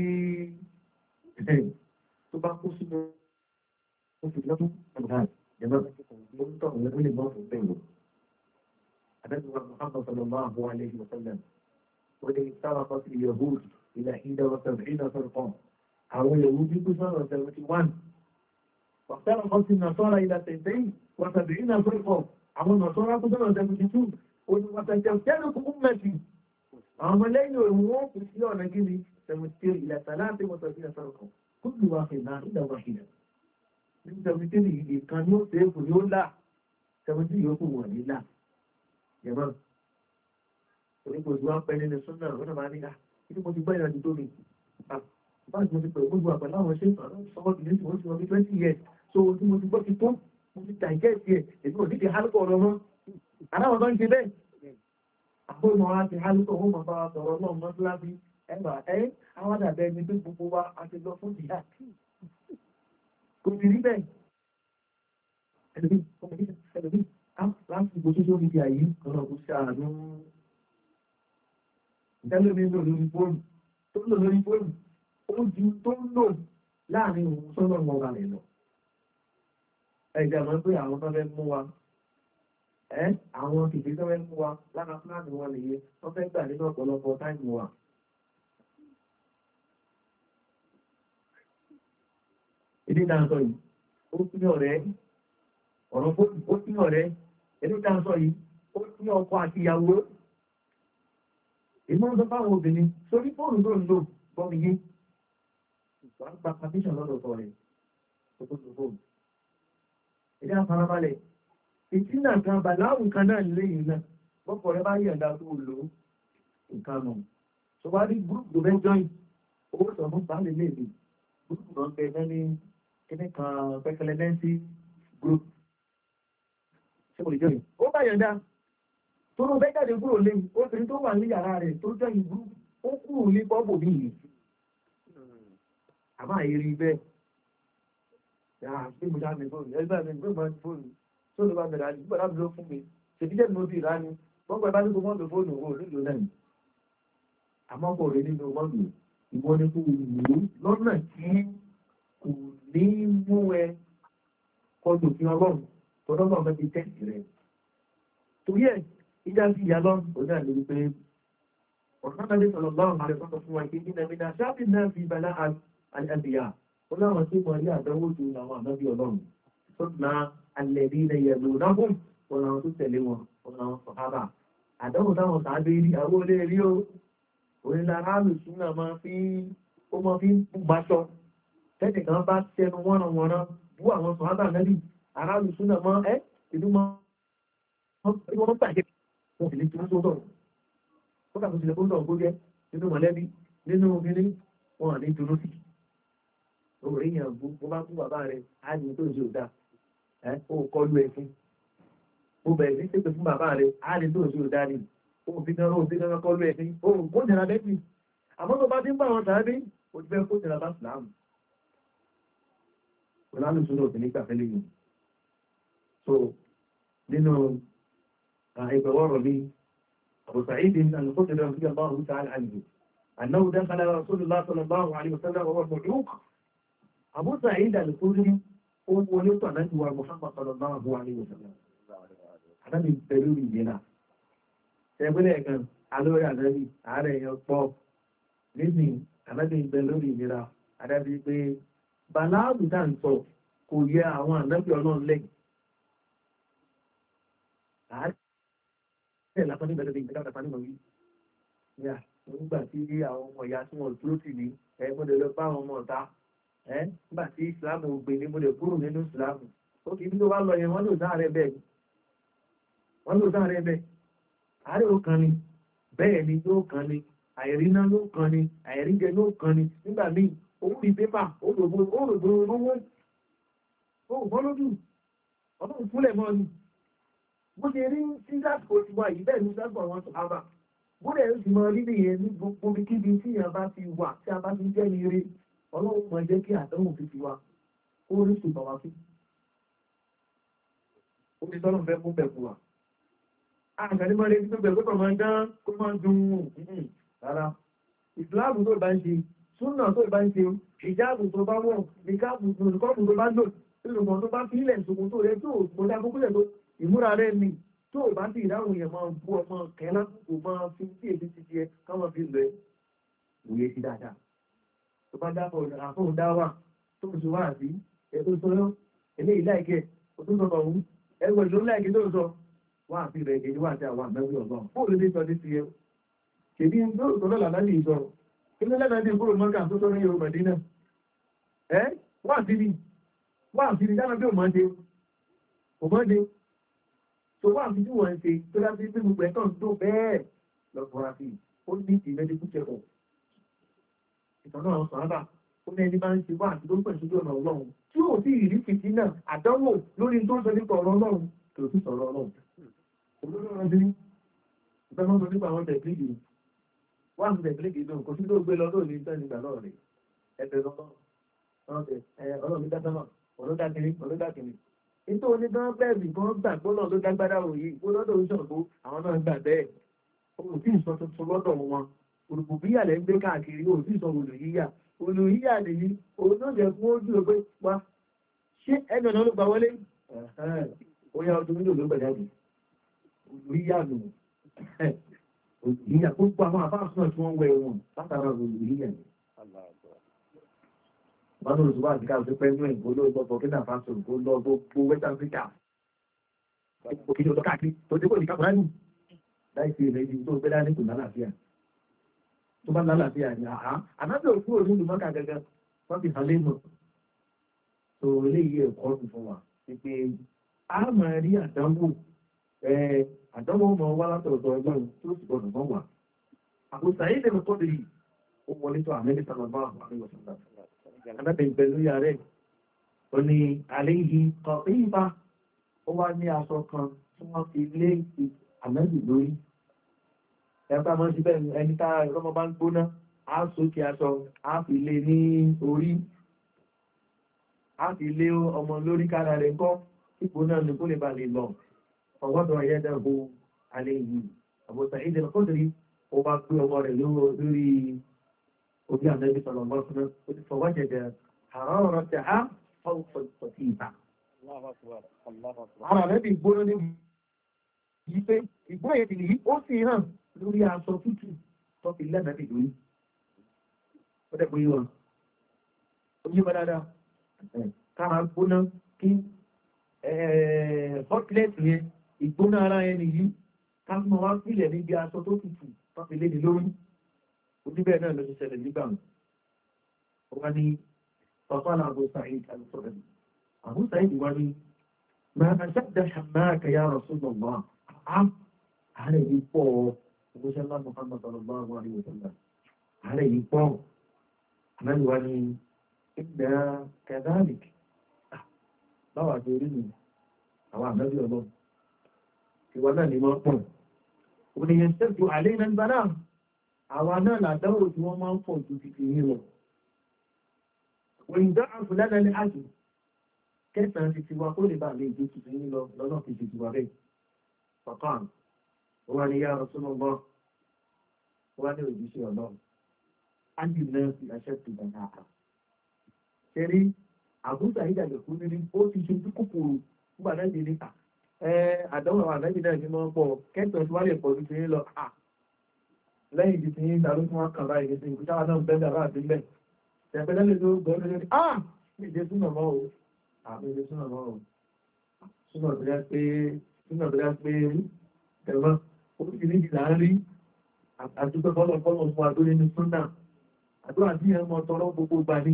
tó bá kó sínú oṣù lọ́tún ọ̀gá ìjọba ó ń tọ̀ lẹ́gbẹ̀ẹ́ lè mọ́ fún bẹ́ẹ̀ àdẹ́gbẹ̀wà Muhammad sallallahu alayhi wa sallam wọ́n sáwàkọ́ sí Yahudi ilẹ̀ ìdá wa seventeen فرقان àwọn Yahudi kú sọ́nà seventy one wàtàrà kan ti nàṣọ́ra ilẹ̀ tẹ̀tẹ̀yìn wàtàbìrì náà fẹ́kọ̀ àwọn nàṣọ́ra tó sọ̀rọ̀ seventy two oníwàtàjẹ̀ tẹ́lẹ̀ kúkú mẹ́sì àwọn ọmọ lẹ́yìn òun wọ́n kù sí ọ̀nà gíní seventy three ilẹ̀ tàláàtì wàtàbìrì náà fẹ́kọ̀ kúlù wà fi náà ìdá wà ṣìlẹ̀ ní seventy three ìkan ní ó ṣe kù ní ó là seventy yòókù wọ̀ ní là yẹ̀mọ́ onígbò tí wọ́n pẹ́ nínú súnà ọ̀nà máa ní à ìdí mo ti gbọ́ ìrìnàjò tó mi báyìí mo ti pẹ̀lú gbogbo àpẹẹlẹ àwọn ṣe sọ́wọ́ ìlú tí wọ́n ti wọ́n bí twenty years so ojú mo ti gbọ́ ti tó mo ti tàìjẹ́ sí ẹ̀ èmi ò nídìí hálùkọ̀ ọ̀rọ̀ mọ́ aláwọ̀ tó ń ṣe bẹ́ẹ̀ àbúrò wa ti hálùkọ̀ ó mọ̀ bá wa sọ̀rọ̀ náà mọ́ síláàbí ẹgbà ẹ́ àwọn àdàbẹ̀ ẹni pé gbogbo wa a ti lọ fún ìyá kò sì rí bẹ́ẹ̀ ẹlòmí ẹlòmí láti gbogbo social media yìí ọ̀nà kò ṣe àánú ìtẹ́lómi lò lórí fóònù tó lò lórí fóònù ojú tó ń lò láàrin òun sọ́nà ọmọ ọba rẹ̀ lọ. Ẹ̀jẹ̀ mọ́ pé àwọn tó fẹ́ mú wa, ẹ́ àwọn kìkì tó fẹ́ mú wa lára fúláàdì wọn nìyẹ, wọ́n fẹ́ gbà nínú ọ̀pọ̀lọpọ̀ táìmù wa. Ilé dáńsọ yìí, ó ní ọ̀rẹ́, ọ̀rọ̀ fóònù, ó ní ọ̀rẹ́, ilé dáńsọ yìí, ó ní ọkọ àti ìyàwó. Ìmọ̀ ń sọ fáwọn obìnrin, sórí fóònù tó ń lò, bọ́mi yé wọ́n gba partition lọ́dọ̀ tọ́ rẹ̀ tó tó tó fóòmù. Ilé àfarabalẹ̀, ìtínà kan bàláwù kan náà lẹ́yìn náà, bọ́pọ̀ rẹ bá yẹ̀ǹda tó lò nǹkan nù. So wá rí gúrùpù tó fẹ́ join, owó sọ fún báàlì léèdè, gúrùpù náà bẹ náà ní kíní kan pẹ́kẹlẹ́mẹ́ntì group. Ṣé mo lè join? Ó bá yẹ̀ǹda, tó ló fẹ́ jáde kúrò lẹ́yìn, obìnrin tó wà ní yàrá rẹ̀ tó join group, ó kúrò ní pọ́pù bí yìí. Àmá ìrí bẹ́ẹ̀, yàá sí mú jáde fóònù, ẹgbẹ́ mi gbé mọ́ fóònù, tó ló bá bẹ̀rẹ̀ àti gbọ́dá bí ló fún mi, ṣe bí jẹ́ mi ó bí ìrá ni, wọ́n pẹ̀ bá ní kó mọ́lù fóònù owó nílò náà. Àmọ́ kò rí nínú mọ́lù, ìwọ́n ni kò wù lọ́nà tí kò ní mú ẹ kọjú fi ọlọ́run, tó lọ́nà fẹ́ fi tẹ́sì rẹ̀. Torí ẹ̀, ìjà sí ìyá lọ́run, ó náà lè pé ọ̀sán náà lè sọ̀rọ̀ lọ́rùn àrẹ sọ́tọ̀ fún wa ìkéjì náà mi náà ṣáàpì náà fi bàlá àlẹ́bíyà ó láwọn tí mọ̀ ní àdánwò ju àwọn ànábí ọlọ́run tó na alẹ́bí ilẹ̀ yẹ̀lú náhùn wọn àwọn tó tẹ̀lé wọn wọn àwọn sọ̀hábà àdánwò táwọn sàábé rí àwọn olè rí o onílà aráàlù súnà máa fi ó máa fi ń gbàṣọ tẹ́nì kan bá tẹnu wọ́nà wọ́nà bú àwọn sọ̀hábà nẹ́bí aráàlù súnà máa ẹ́ ìlú máa wọ́n pàṣẹ wọn sì lè tún sódò ó kà tó tilẹ̀ kó ń dọ̀ kó jẹ́ nínú mọ̀lẹ́bí nínú obìnrin wọn ní dúró sí orí èèyàn bú bó bá kú bàbá rẹ̀ á ní tó ṣe òdá ẹ́ ó kọlu ẹ̀ fún ó bẹ̀rẹ̀ sí ṣépè fún bàbá rẹ̀ á ní tó ṣe òdá ni ó fi náà ó fi náà kọlu ẹ̀ fún ó kó nìra lẹ́sìn àmọ́ tó bá ti ń bá wọn tàbí ó ti fẹ́ kó nìra bá sùlámù ọ̀làlù sínú òfin nígbà fẹ́lẹ́ yìí so nínú ìgbẹ̀wọ̀rọ̀ mi أبو سعيد الخدري رضي الله تعالى عنه أنه دخل رسول الله صلى الله عليه وسلم وهو معلوق أبو سعيد الخدري هو يطعن هو محمد صلى الله عليه وسلم هذا من دليل الجنة سيقول لك على يا نبي على يا طب لذي هذا من دليل الجنة هذا بيبي بلا بدان صو كويا أوان نبي الله لك Lápá ní bẹ̀rẹ̀ ìgbẹ̀dá ọ̀dá nínú yìí. Yà, nígbà tí àwọn ọmọ ìyá tí wọ́n dúró sí ní ẹgbọ́dẹ̀ lọ bá àwọn ọmọ ọ̀tá. Ẹ́ nígbà tí ìsìlámù ògbè ní mọ́lẹ̀ kúrò nínú ìsìlámù. Ó kìí tó wá lọ yẹn wọ́n lò sáàrẹ bẹ́ẹ̀. Wọ́n lò sáàrẹ bẹ́ẹ̀. Ààrẹ ó kan ni, bẹ́ẹ̀ ni yóò kan ni, àìríná yóò kan ni, àìríjẹ yóò kan ni. Nígbà míì, owó bíi pépà, ó rògbò owó. Ó bọ́ lójú. Ọlọ́run fúnlẹ̀ mọ́ ni. Bó ṣe rí sí lásìkò ti wà yìí bẹ́ẹ̀ ní sábà wọn tó hábà bó lẹ̀ ń sì mọ rí nìyẹn ní gbogbo kíbi tí a bá ti wà tí a bá ti jẹ́ ní eré ọlọ́run mọ̀ jẹ́ kí àdánwò fi ti wa ó rí ṣùgbọ́n wá sí ó ti sọ́nà fẹ́ fún bẹ̀kú wa àgbàdì máa lè fi pẹ́ pẹ́ máa dán kó máa dùn ún rárá ìsìláàmù tó bá ń ṣe súnà tó bá ń ṣe ìjáàbù tó bá wọ̀ ìkáàbù tó bá lò ìrùmọ̀ tó bá fílẹ̀ ìṣòkò tó rẹ tó mọ̀dá kókúlẹ̀ tó ìmúra rẹ̀ ni tó bá ti ìdáhùn yẹn máa bú ọmọ kẹ́lá kò máa fi tí èdè ti jẹ káwọn fi lọ òye sí dáadáa tó bá dápọ̀ àfóhùn dáwà tó ń ṣe wá àti ẹ̀tọ́ sọ́yọ́ eléyìí láìkẹ́ òtún sọ̀rọ̀ ọ̀hún ẹgbẹ́ ìlú láìkẹ́ tó sọ wá àti rẹ̀ èdè wá àti àwọn àmẹ́wí ọ̀gbọ́n bóòlù ní sọ ní ti ẹ ṣèbí tó lọ́la láti ìsọ kí ló lẹ́nà ní kúrò mọ́kà tó sọ́rọ̀ yóò mọ̀dínà ẹ́ wá àti ní wá àti ní dáná bí ò mọ́dé ò mọ́dé tó wá àti tí wọ́n ń ṣe tó dá sí pé gbogbo ẹ̀tọ́ tó bẹ́ẹ̀ lọ́kọ̀ọ́ra sí ó ní ti mẹ́díkù chẹ́kọ̀ ìtàn náà sọ̀rọ̀ ó ní ẹni bá ń ṣe wá àti tó ń pẹ̀ sójú ọ̀nà ọlọ́run tí ò sí ìrí fìtí náà àdánwò lórí tó ń sọ nípa ọ̀rọ̀ ọlọ́run kò sí sọ̀rọ̀ ọlọ́run olóòrùn sí ìfẹ́mọ́ sọ nípa àwọn tẹ̀blígì wá sí tẹ̀blígì náà kò sí tó gbé lọ́dọ̀ ní ìtẹ́ nígbà náà rẹ̀ ẹgbẹ̀ lọ́dọ̀ ọlọ́run dákẹ́mọ̀ olódákiri olódákiri ètò onígbọ́n bẹ́ẹ̀rì kan gbà gbọ́nà ló dágbádá òye ìgbólọ́dọ̀ oṣọ̀gbó àwọn náà gbà bẹ́ẹ̀ ó sì sọ tuntun lọ́dọ̀ wọn olùkùbíyà lẹ́ ń gbé káàkiri ó sì sọ olùyíyà olùyíyà nìyí òun náà jẹ́ fún ojú ọgbẹ́ wa ṣé ẹnu ọ̀nà ló gbà wọlé ó yá ọdún nílò ló gbẹ̀jáde olùyíyà nù olùyíyà gbogbo àwọn àbáṣọ́ tí wọ́n wẹ wọn látara olùyíyà ni wọ́n ló lùsùwà àti káàkiri pẹ́lú ẹ̀ olóògbọ́ Burkina Faso kó lọ gbogbo West Africa òkèjì ọ̀dọ́ káàkiri tó dé kò ní kápọ̀ láìní láìsí ilẹ̀ ibi tó gbẹ́dá ní kò lálàáfíà tó bá lálàáfíà ní àá ànábì òkú òní ìlú mọ́kà gẹ́gẹ́ wọ́n fi hàn lẹ́nu tó eléyìí ẹ̀kọ́ ti fún wa pé a máa rí àdánwò àdánwò mọ̀ wá látọ̀ọ̀tọ̀ ọlọ́run tó sì gbọdọ̀ mọ́ wà àkóso ayé lè kọ́ lè ó wọlé tó àmẹ́lẹ́ sọ̀rọ̀ bá àwọn àríwọ̀sọ̀lá anábẹ̀yìn pẹ̀lú ìyá rẹ̀ ó ní àléyìí kan ìbá ó wá ní aṣọ kan tí wọ́n fi lé àmẹ́lì lórí ẹ̀fà mọ́ sí bẹ́ẹ̀ ẹni tá ọmọ bá ń gbóná á sókè aṣọ á fi lé ní orí á fi lé ọmọ lórí kára rẹ̀ kọ́ ìgbóná ní kó lè ba lè lọ ọwọ́dọ̀ ẹ̀yẹ́dẹ̀gbò àléyìí àbòsà ìdẹ̀ kọ́dìrí ó bá gbé ọmọ rẹ̀ lórí orí àmẹ́lì sọ̀rọ̀ mọ́sánná ó ti fọwọ́jẹ̀dẹ̀ àrọ́rọ̀ tẹ̀ á fọ́ọ̀fọ̀ sí ìta ara rẹ̀ bí gbóná ní yìí pé ìgbóyè ti yìí ó sì hàn lórí aṣọ tútù tó fi lẹ́nà ti lórí ó dẹ̀ pé wọn ó yí bá dáadáa kára gbóná kí hotlet yẹn ìgbóná ara ẹni yìí káàkiri wá sílẹ̀ níbi aṣọ tó tútù tó fi léni lórí oníbẹ̀ náà ló ti ṣẹlẹ̀ nígbà ó wá ní ọ̀pá Abu Sa'id al-Khudri Abu Sa'id wá ní ma ashadda hammaka ya Rasulullah ààrẹ yìí pọ̀ ọgbọ́sẹ́lá Muhammad sallallahu alaihi wa sallam ààrẹ yìí pọ̀ àmẹ́lùwá ní ìgbà kadhalik báwà tó rí nì àwọn àmẹ́lù ọlọ́run ìwọ náà ni wọ́n pọ̀ òníyàn tẹ́tù àlẹ́ iná gbára àwọn náà làdáwò tí wọ́n máa ń pọ̀ ju títí yìí lọ òyìnbá àfúlánà ní àjò kẹsàn-án ti ti wá kó lè bá lè ju títí yìí lọ lọ́nà fi ti ti wá bẹ́ẹ̀ fọ̀kàn wọ́n ni yá Rasulullah wọ́n ní òjíṣẹ́ ọlọ́run ájì náà fi àṣẹ ti bàtà àkà ṣẹ́rí àbúsà ìdàgbẹ̀ fún nílé ó ti ṣe ojú kòkòrò nígbà náà di níta àdánwò àwọn àdájì náà ní mọ́ pọ̀ kẹ́tọ̀ tí wọ́n lè pọ̀ ju ti lọ à lẹ́yìn ti ti ń darú tí wọ́n kàn láì ní sí ìkúta náà bẹ́ẹ̀ dàrá àti bẹ́ẹ̀ tẹ̀pẹ́lẹ́ lè tó gbọ́ lórí ah ìdè súnà mọ́ o àmì ìdè súnà mọ́ o súnà tó yá pé súnà tó yá pé ẹ̀rọ oríṣiríṣi là ń rí àdúgbò fọ́lọ̀fọ́lọ̀ fún adó nínú súnà àdó àti ẹmọ tọrọ gbogbo gbà ní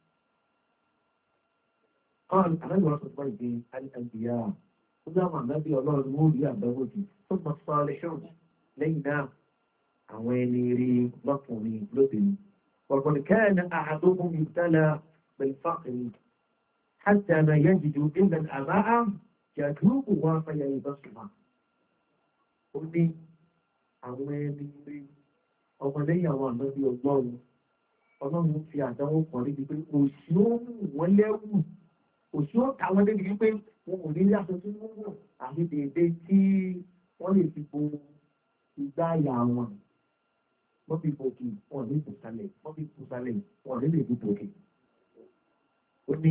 ọ̀rọ̀ àlẹ́gbọ̀n sọ fún ìdí àìyá ó dáwọn àmẹ́bí ọlọ́run ó rí àbẹ̀wò jù tó mọ̀ sọ alẹ́ ṣọ́ọ̀tì lẹ́yìn náà àwọn ẹni rí lọ́kùnrin lóbìnrin وقد كان أحدهم يبتلى بالفقر حتى ما يجد إلا الأماء يتوبها فيلبسها ó ní àwọn ẹni rí ọmọlẹ́yìn àwọn àmọ́bí ọlọ́run ọlọ́run fi àdánwò kan níbi pé òṣì ó mú wọ́n lẹ́wù òṣì ó tàwọn débi wípé wọn ò ní rí aṣọ tí wọ́n wọ̀ àti dèédé tí wọ́n lè fi bo ìgbà àyà wọn wọ́n fi bòkì wọn ní ìbùsàlẹ̀ wọ́n fi ìbùsàlẹ̀ wọn ní lè fi bòkì ó ní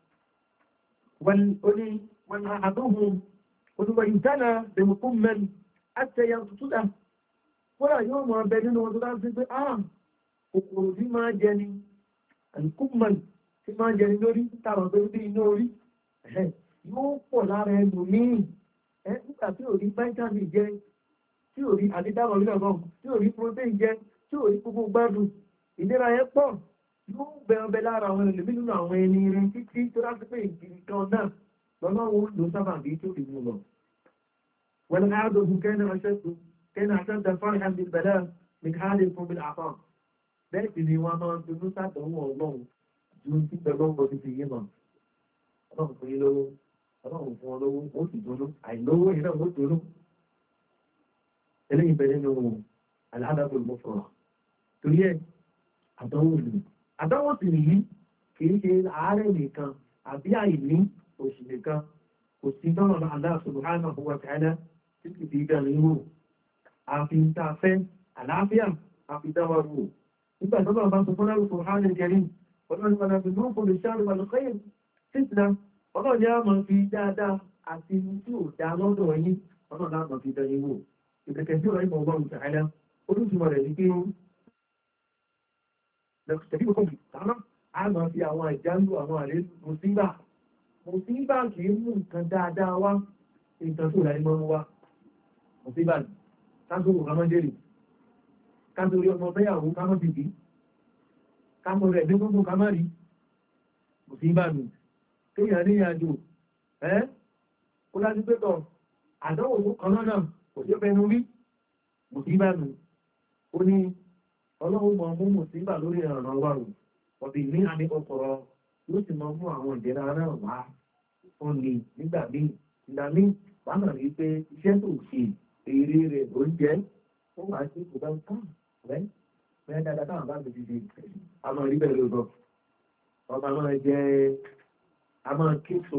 wọ́n àdóhùn olùwẹ̀ ìdáná bẹ̀mùkún mẹ́rin àtẹ̀yà tuntun fọ́nà yóò mọ̀ ọbẹ̀ nínú ọdún láti sí pé ah kòkòrò tí máa jẹ ni alkúmọ̀lì tí máa jẹ ni lórí tààrà pé bí iná orí yóò pọ̀ lára ẹlòmíì ẹ́ nígbà tí ò rí vitamin jẹ tí ò rí àdídáwọ̀ nílẹ̀ ọgọ́rùn tí ò rí protein jẹ tí ò rí gbogbo gbádùn ìlera yẹn pọ̀ yóò bẹ̀rẹ̀ bẹ lára àwọn ẹlòmíì nínú àwọn ẹni rí títí tó láti pé ìkiri kan náà lọ́nà òun ló sábà bí tó fi mú lọ. wọ́n á dọ̀gùn kẹ́ni ọṣẹ́ tó kẹ́ni àṣẹ́ta fáìhàn bí bẹ̀rẹ̀ ní káàdì fún bí àpá bẹ́ẹ̀ sì ni wọ́n máa ń dunú sátọ̀wọ́ ọlọ́run ju tí pẹ̀lú ọkọ̀ ti fi yé mọ̀ ọlọ́run fún yín lówó ọlọ́run fún ọ lówó ó sì dunú àìlówó yìí náà ó dunú eléyìí bẹ̀rẹ̀ nínú aláàdàpọ̀ ìmọ̀fọ̀rọ̀ torí ẹ̀ àdánwò ni àdánwò sì nìyí kì í ṣe àárẹ̀ nìkan àbí àìní òṣì nìkan kò sí tọ́nà Allah subhanahu wa ta'ala tí kì í dán ní wò àfi ń ta fẹ́ àlàáfíà àfi dáwà wò nígbà tó bá bá sọ fún láwùjọ hàn kẹrí ọlọ́run padà fi lóòpọ̀ lè ṣáàrù wà lọ́kẹ́yìn títìlá ọlọ́run yá máa fi dáadáa àti tí ò dá lọ́dọ̀ yín ọlọ́run náà máa fi dán yín wò ìbẹ̀kẹ̀ tí ó rẹ̀ ìmọ̀ ọgbọ́n ta'ala olùsùnmọ̀ rẹ̀ ní pé lẹ́kùsẹ̀bí kò kì tánà á máa fi àwọn ìjálù àwọn àrẹ mùsíbà mùsíbà kì í mú nǹkan dáadáa wá nǹkan tó láì mọ́ wá mùsíbà káàkiri ọmọdérì káàkiri ọmọ bẹ́yàwó kámọ́ bìbí káàkiri rẹ̀ ní gbogbo kámọ́ rí mùsíbà nù kéèyàn ní ìyàjò ẹ́ kó láti pẹ́tọ̀ àdánwò kan náà kò sí ọ̀fẹ́ nú rí mùsíbà nù ó ní ọlọ́run mọ̀ mú mùsíbà lórí ọ̀rọ̀ wa rò ọ̀bí ní àmì ọkọ̀rọ̀ yóò sì mọ mú àwọn ìdẹ́ra náà wá fún ni nígbà míì ìgbà míì wàá mọ̀ rí pé iṣẹ́ tó ṣe èrè rẹ̀ ló ń jẹ́ ó wà sí kò bá ń kọ́ rẹ̀ bẹ́ẹ̀ dáadáa táwọn bá ti di àmọ́ rí bẹ́ẹ̀ lóòótọ́ ọba máa jẹ́ a máa késo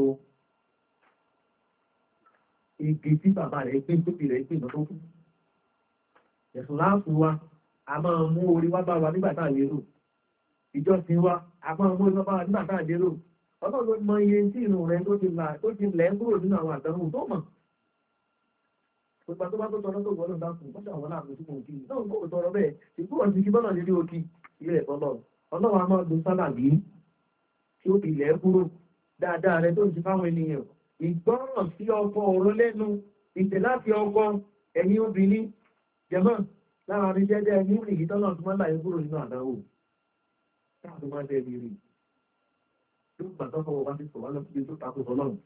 igi tí bàbá rẹ̀ gbé tóbi rẹ̀ gbé lọ́tọ́ fún ẹ̀sùn láàfù wa a máa mú orí wá bá wa nígbà tá à lérò ìjọsìn wa a máa mú orí wá bá wa nígbà tá à lérò ọlọ́run ló mọ iye tí ìrùn rẹ̀ tó ti là tó ti lẹ̀ kúrò nínú àwọn àdánwò tó mọ̀ gbogbo tó bá tó tọrọ tó gbọ́dọ̀ dákun mọ́ṣẹ́ àwọn aláàbò tí mo kí i náà kò tọrọ bẹ́ẹ̀ ìkúrò ti kí bọ́lá nílé òkì ilé ẹ̀kọ́ lọ ọlọ́run a máa lo sábàbí tí ó fi lẹ̀ kúrò dáadáa rẹ̀ tó ti fáwọn ènìyàn ìgbọ́ràn sí ọkọ ọ̀rọ̀ lẹ́nu ìtẹ̀ láti ọkọ ẹ̀yìn obìnrin jẹ̀mọ́ lára rí jẹ́jẹ́ ní ìrìn tọ́lọ̀ tó máa láyé kúrò nínú àdáwò táàtò máa jẹ́ rírí ló gbà tọ́kọ̀ wọ́n bá ti sọ̀rọ̀ lọ́pọ̀ tó takò tọ́lọ́run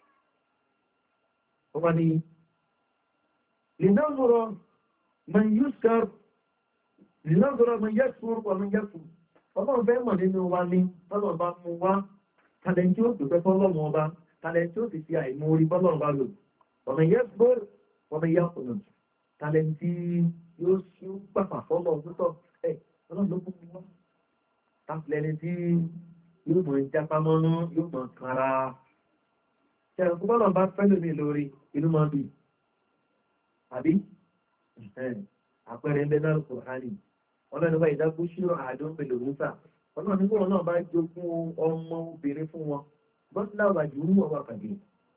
ó bá ní lìnàzọ̀rọ̀ man yúskar lìnàzọ̀rọ̀ man yẹ́sùn orúkọ man yẹ́sùn ọlọ́run fẹ́ mọ̀ nínú wa ní tọ́lọ̀ bá mú wá tàlẹ́ntí ó dùpẹ́ fọ́lọ́mù ọba tàlẹ́ntí ó sì fi àìmọ̀ orí bọ́lọ́run bá lò ọ̀nà yẹ́sùn ọmọ yẹ́sùn tàlẹ́ntí yóò ṣú pàpà fọ́lọ̀ ọ̀tọ́ ẹ̀ ọlọ́run ló fún mi wá tàlẹ́ni tí yóò mọ̀ jápá mọ́nú yóò mọ̀ kára ṣẹ̀rùn bọ́lọ̀ bá fẹ́ lómi lórí inú mọ́ bí àbí àpẹẹrẹ ẹgbẹ́ náà kò hánì ọlọ́run bá ìdákú ṣírò àádọ́ pẹ̀lú rúfà ọlọ́run nígbà náà bá jogún ọmọ obìnrin fún wọn bọ́sílá wà jù ú wọ́n wà kàdé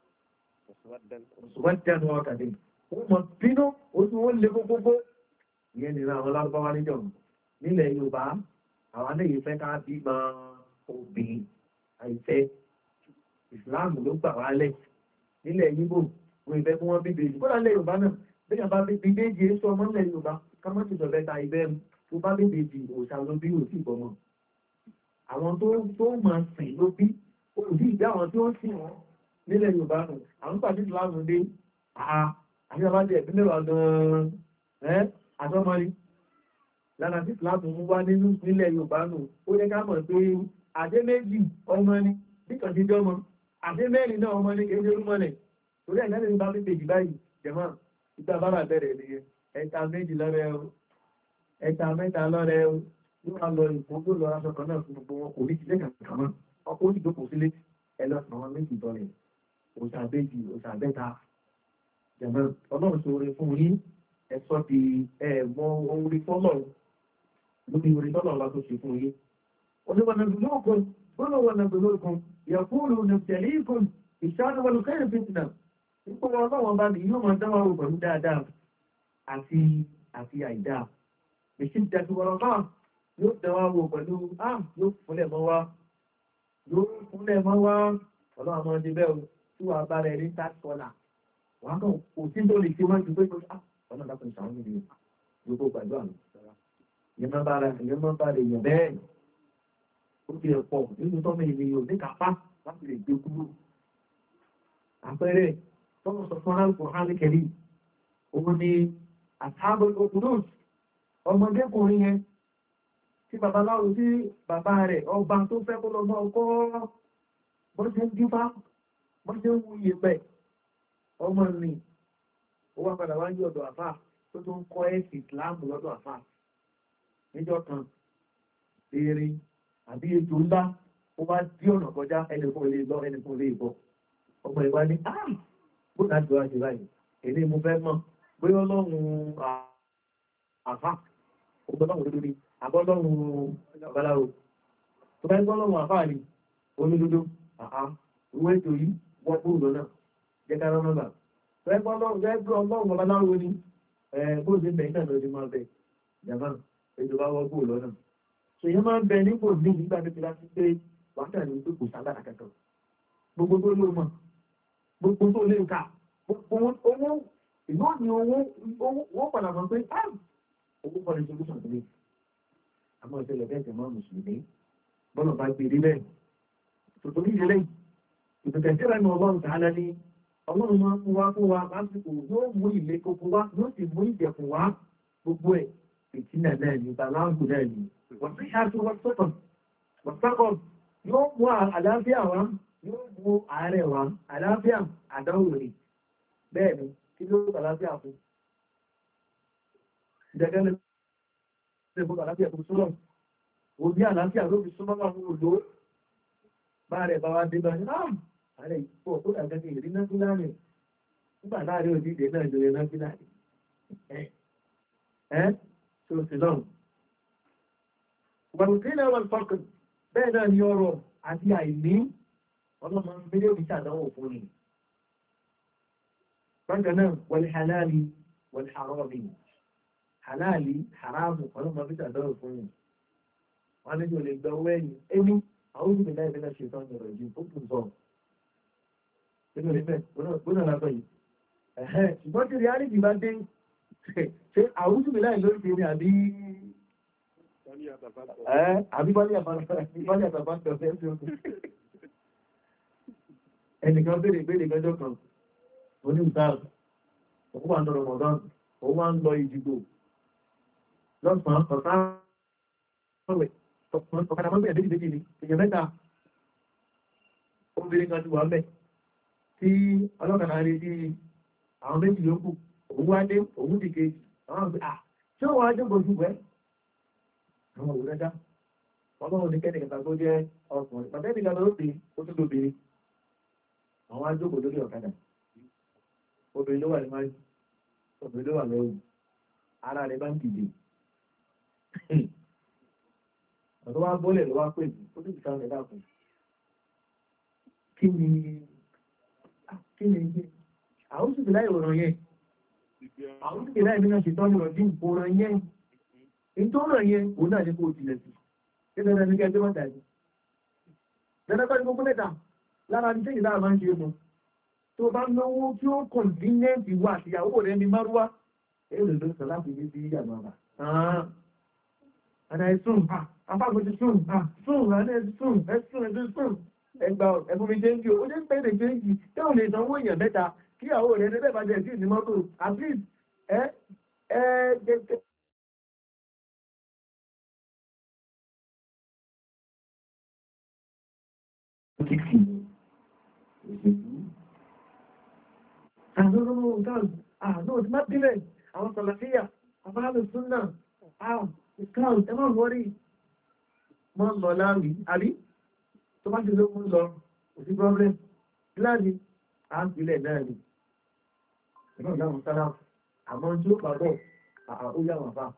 ṣùgbọ́n wọ́n kàdé wọ́n mọ̀ bínú ojú wọn lé gbogbogbò ìyẹn nìran àwọn lárúbáwá níjọ nílẹ̀ yorùbá àwọn aléyìí fẹ́ ká bí ma obìnrin àìfẹ́ ìsìláàmù ló gbà wálẹ̀ nílẹ̀ yíbò wọ́n ìfẹ́ kí wọ́n bí bèjì kó lálẹ́ yorùbá náà bí wọ́n bá bí bèjì èso ọmọ nílẹ̀ yorùbá ká má ti sọ̀rọ̀ ẹ̀ta ìbẹ́rù tó bá bí bèjì òòṣà ló bí òsì ìbọmọ àwọn tó tó máa sìn ló bí òsì ìdí àwọn tí ó ń sìn wọn nílẹ̀ yorùbá nù àwọn pàdé ìsìláàmù dé àá àti àbájẹ ẹ̀bí mẹ́wàá gan-an ẹ́ àtọ́mọ́rí lára tí ìsìláàmù mú wá nínú nílẹ̀ yorùbá nù ó yẹ ká mọ̀ pé àdé méjì ọmọ ni bí kàn ti jọmọ àdé mẹ́rin náà ọmọ ní kéde olúmọlẹ̀ torí ẹ̀ lẹ́nu bá fi pèjì báyìí jẹ̀mọ́ ìgbà bára bẹ̀rẹ̀ nìyẹn ẹ̀ta méjì lọ́rẹ́ o ẹ̀ta mẹ́ta lọ́rẹ́ o yóò máa lọ ìfowópamọ́ lọ aṣọ kan náà fún gbogbo wọn kò ní ti lẹ́kàn kan mọ́ ọkọ̀ ó sì jókòó sílé ẹ lọ sàn wọn méjì tọrẹ òṣà méjì òṣà bẹ́ta jẹ̀mọ́ ọlọ́run sóore fún yín ẹ̀sọ́ ti ẹ̀mọ orí fọ́lọ̀ lórí orí fọ́lọ̀ wa tó ṣe fún yín oníwọ̀nàgbìlókun gbọ́nàwọ̀nàgbìlókun yẹ̀kúrù nìtẹ̀lẹ́kùn ìṣàdọ̀wọ̀lùkẹ́rẹ̀ fìtìnà nípa ọlọ́wọ̀n bá ní yóò máa dáwàrò pẹ̀lú dáadáa àti àti àìdá èṣì ìjàdùwọ̀rọ̀ náà yóò dáwàrò pẹ̀lú ah yóò fúnlẹ̀ mọ́ wá yóò fúnlẹ̀ mọ́ wá ọlọ́run àmọ́ ọdún bẹ́ẹ̀ tí wàá bá rẹ̀ ní third corner wàá kàn kò sí tó lè ṣe wọ́n ju pé ọlọ́run dákun ìṣàwọn níbi gbogbo gbàdúrà mi ìyẹn máa bá rẹ̀ ìyẹn máa bá rẹ̀ yàn bẹ́ẹ̀ ó ti ẹ̀ pọ̀ nínú tọ́mọ ènìyàn ní kápá láti lè gbé kúrò àpẹẹrẹ tọ́mọ sọ fún aráàlú kọ̀ọ̀hán kẹrí òun ni àtàbọ̀ òkúròs ọmọdékùnrin yẹn tí babaláwo tí bàbá rẹ̀ ọba tó fẹ́ kó lọ mọ́ ọkọ́ bọ́sẹ̀ ń dífá bọ́sẹ̀ ń wú iyẹ̀pẹ̀ ọmọ mi ó wá padà wá ní ọ̀dọ̀ àfà tó tó ń kọ́ ẹ̀sì ìsìláàmù lọ́dọ̀ àfà níjọ́ kan eré àbí ètò ńlá ó wá dí ọ̀nà kọjá ẹnìkan lè lọ ẹnìkan lè bọ̀ ọmọ ìwá ní ah bó náà jọ àṣẹ báyìí èdè mo fẹ́ mọ̀ bóyá ọlọ́run àfà ọgbọ́lọ́run lórí àbọ́lọ́run babaláwo tó bá ń gbọ́lọ́run àfà ni olódodo àá ìwé ètò yìí wọ́n kúrò lọ́nà jẹ́ ká rán mọ́bà tó ẹgbẹ́ ọlọ́run babaláwo ni bó ṣe bẹ̀yìn náà lọ́dún máa bẹ̀ jàmá ètò bá wọ́n kúrò lọ́nà ṣèyàn máa ń bẹ nípò ní nígbà tó ti láti pé wákàtí ní pé kò sábàrà kankan gbogbo tó ló mọ̀ gbogbo tó lè kà gbogbo owó ìlú ní owó owó padà mọ̀ pé owó kọ́ ní solution tó lè àmọ́ ìṣẹ̀lẹ̀ bẹ́ẹ̀ tẹ̀ mọ́ mùsùlùmí bọ́lọ̀ bá gbé rí bẹ́ẹ̀ tòtò ní ìṣẹ̀lẹ̀ ìtòkẹ̀síra ní ọlọ́run tààlà ní ọlọ́run máa ń mú wá fún wa lásìkò yóò mú ilé kókó wá yóò sì mú ìjẹ̀kùn wá gbogbo ẹ̀ ìtìnà náà ní bàláǹkù náà ní wọ́n sí ṣáàtú wọ́n sọ́kọ̀ wọ́n sọ́kọ̀ yóò mú àlàáfíà wá yóò mú àárẹ̀ wá àlàáfíà àdánwò rẹ̀ bẹ́ẹ̀ ni kí ló àlàáfíà fún ìdẹ́gẹ́lẹ́ ṣe fún àlàáfíà fún súnmọ́ òbí àlàáfíà ló fi súnmọ́ wà fún òdó bá rẹ̀ bá wá dé bá ní ààrẹ ìpò tó dàgbẹ́ ìrí náà fúlàní nígbà láàrin òdíje náà jẹ́ náà fúlàní ẹ́ tó sì lọ́rùn wàlùkílẹ̀ wọn fọ́kàn bẹ́ẹ̀ náà ní ọrọ̀ àti àìní ọlọ́mọ mílíọ̀nù ìṣàdánwò fún ni bákan náà wal halali wal harami halali haramu ọlọ́mọ ìṣàdánwò fún ni wọ́n ní kí o lè gbọ́ owó ẹ̀yìn ẹni àwọn òṣìṣẹ́ láì fẹ́ ṣe tán ọ̀rọ̀ ìjì tó kùn sọ nínú ìfẹ́ gbọ́nà látọ̀ yìí ẹ̀hẹ́ ṣùgbọ́n tí reality bá dé ṣe àwọn òṣìṣẹ́ láì lórí ti ní àbí àbí bọ́lí àbáńtọ̀ fẹ́ sí ọkùn ẹnìkan béèrè ìbéèrè gẹ́jọ́ kan oní ìtààrù òun wà ń lọ Ramadan òun wà ń lọ ìdìbò lọ́sàn-án ọ̀tá ọ̀kadà máa ń bẹ̀rẹ̀ méjì méjì ní èèyàn mẹ́ta obìnrin kan ti wà mẹ́ tí ọlọ́kadà rí sí àwọn méjì yókù òun wá dé òun ti kejì àwọn àgbẹ̀ à tí ó wà á jókòó sí pẹ́ àwọn òun rẹ́dá ọlọ́run ní kẹ́ni kẹta tó jẹ́ ọkùnrin pàtẹ́nì kan ló pè ó tó lóbìnrin àwọn á jókòó lórí ọ̀kadà obìnrin ló wà ní máa obìnrin ló wà lẹ́wù ara rẹ̀ bá ń dìde ọ̀tọ́ wá bọ́lẹ̀ ló wá pè ní ó sì ká mẹ́ta fún kí ni kí ni àwọn sì láì ọ̀rọ̀ yẹn àwọn sì láì nínú ṣe tọ́jú ọdún ọ̀rọ̀ yẹn ìtọ́rọ̀ yẹn òun náà ní kó jìnà sí kí dandan ní kẹjọ́ wọ́n tàbí dandan kọ́ ní gbogbo mẹ́ta lára ní sẹ́yìn lára máa ń ṣe mọ́ tó bá náwó tí ó kọ̀ǹdínẹ́ǹtì wà àtìyàwó rẹ̀ ní márúwá èèlò ló sọ láti ní sí ìyàmọ́ and I soon, ah, I'm not going to soon, ah, soon, and then soon, and soon, and then soon. Ẹgbà ẹ̀fún mi jẹ́ ń jí o, ó jẹ́ ń pẹ́ lè jẹ́ ń jí, tí ó lè sanwó èèyàn mẹ́ta, kí àwọn òrẹ́ ẹgbẹ́ bá jẹ́ sí ní mọ́tò, at least, ẹ́ ẹ́ gẹ́gẹ́. Ah, no, no, no, no, ah, no, it's not delay. Àwọn Salafiyya, àwọn Ahlus-Sunnah, ah, Islam, ẹ máa wọ́rí mọ́ lọ láàrí, àrí tó bá ti lókún lọ, kò sí problem, láàrí àápìlẹ̀ náà ni. Ẹ̀mọ́ ìdáhùn sára, àmọ́ tí ó pàbọ̀, ó yá wọn fà.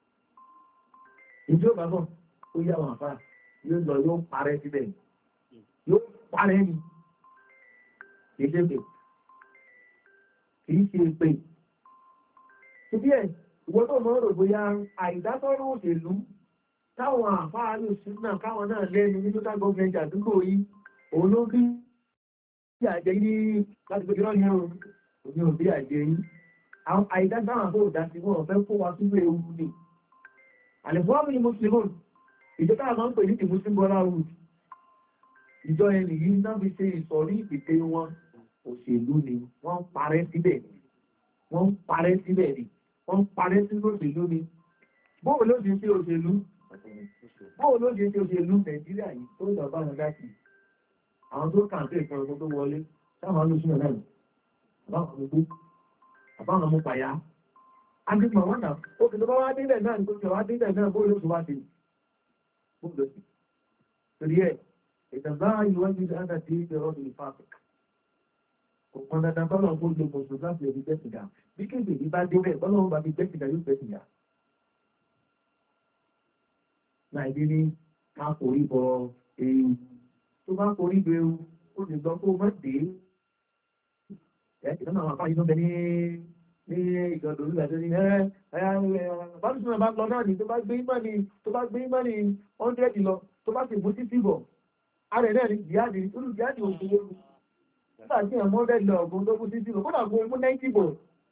Ìjọ pàbọ̀, ó yá wọn fà, yóò lọ yóò parẹ́ síbẹ̀. Yóò parẹ́ ni. Kìí ṣe pé, kìí ṣe pé. Ṣé bí ẹ̀? Ìwọ́n tó mọ́ rò bóyá àìdásọ́rọ̀ òṣèlú táwọn àfáà lè ṣúgbà káwọn náà lẹ́nu ní local government àdúgbò yìí òun ló bí àjẹ́ ní láti pé irọ́ ni ó ní òbí àjẹ́ yìí àwọn àìdágbàrán tó dá sí wọn fẹ́ kó wa sílé ewu ni àlẹ́fọ́ọ̀mù ni muslimun ìjọ táà máa ń pè ní ti muslim brotherhood ìjọ ẹni yìí náà fi ṣe ìsọ̀rí ìpìtẹ́ wọn òṣèlú ni wọ́n parẹ́ síbẹ̀ wọ́n parẹ́ síbẹ̀ ni wọ́n parẹ́ sí òṣèlú ni bóò ló ṣe ṣe òṣèlú bóò ló ṣe ṣe òṣèlú nàìjíríà yìí tó ń dàbá wọn láti àwọn tó kàǹtẹ́ ìfọn ọmọ tó wọlé táwọn olóṣùnà náà àbáwọn ọmọ gbó àbáwọn ọmọ pàyà agbègbè wọn náà ó kìí tó bá wá délẹ̀ náà ní tó ṣe wá délẹ̀ náà bóò ló ṣe wá sí bóò ló ṣe torí ẹ̀ ìtàbá ìwádìí dáadáa tí ìbẹ̀rọ̀ ìfàfẹ́ kò pọn dandan bọ́lọ̀ kó lo mọ̀sùn láti ẹ̀rí jẹ́sìgá bí kéde ní bá débẹ̀ bọ́lọ̀ bá fi jẹ́sìgá yóò jẹ́sìgá láìdí ní ká forí bọ ewu tó bá forí bọ ewu ó lè gbọ́ kó mọ́ dé ẹ̀ ìdáná àwọn afáyí tó bẹ ní ní ìgbọ̀dọ̀ orí àti ẹ̀ ẹ̀ bá tún bá lọ náà ni tó bá gbé ìmọ̀ ni tó bá gbé ìmọ̀ ni hundred lọ tó bá sì bú títí bọ̀ ara ẹ̀ náà ni jihadi olú jihadi òṣèlú nígbà tí ẹ̀mọ́ rẹ̀ lọ ọ̀gbọ̀n tó kú sí sílò kódà gbogbo mú náìtì bò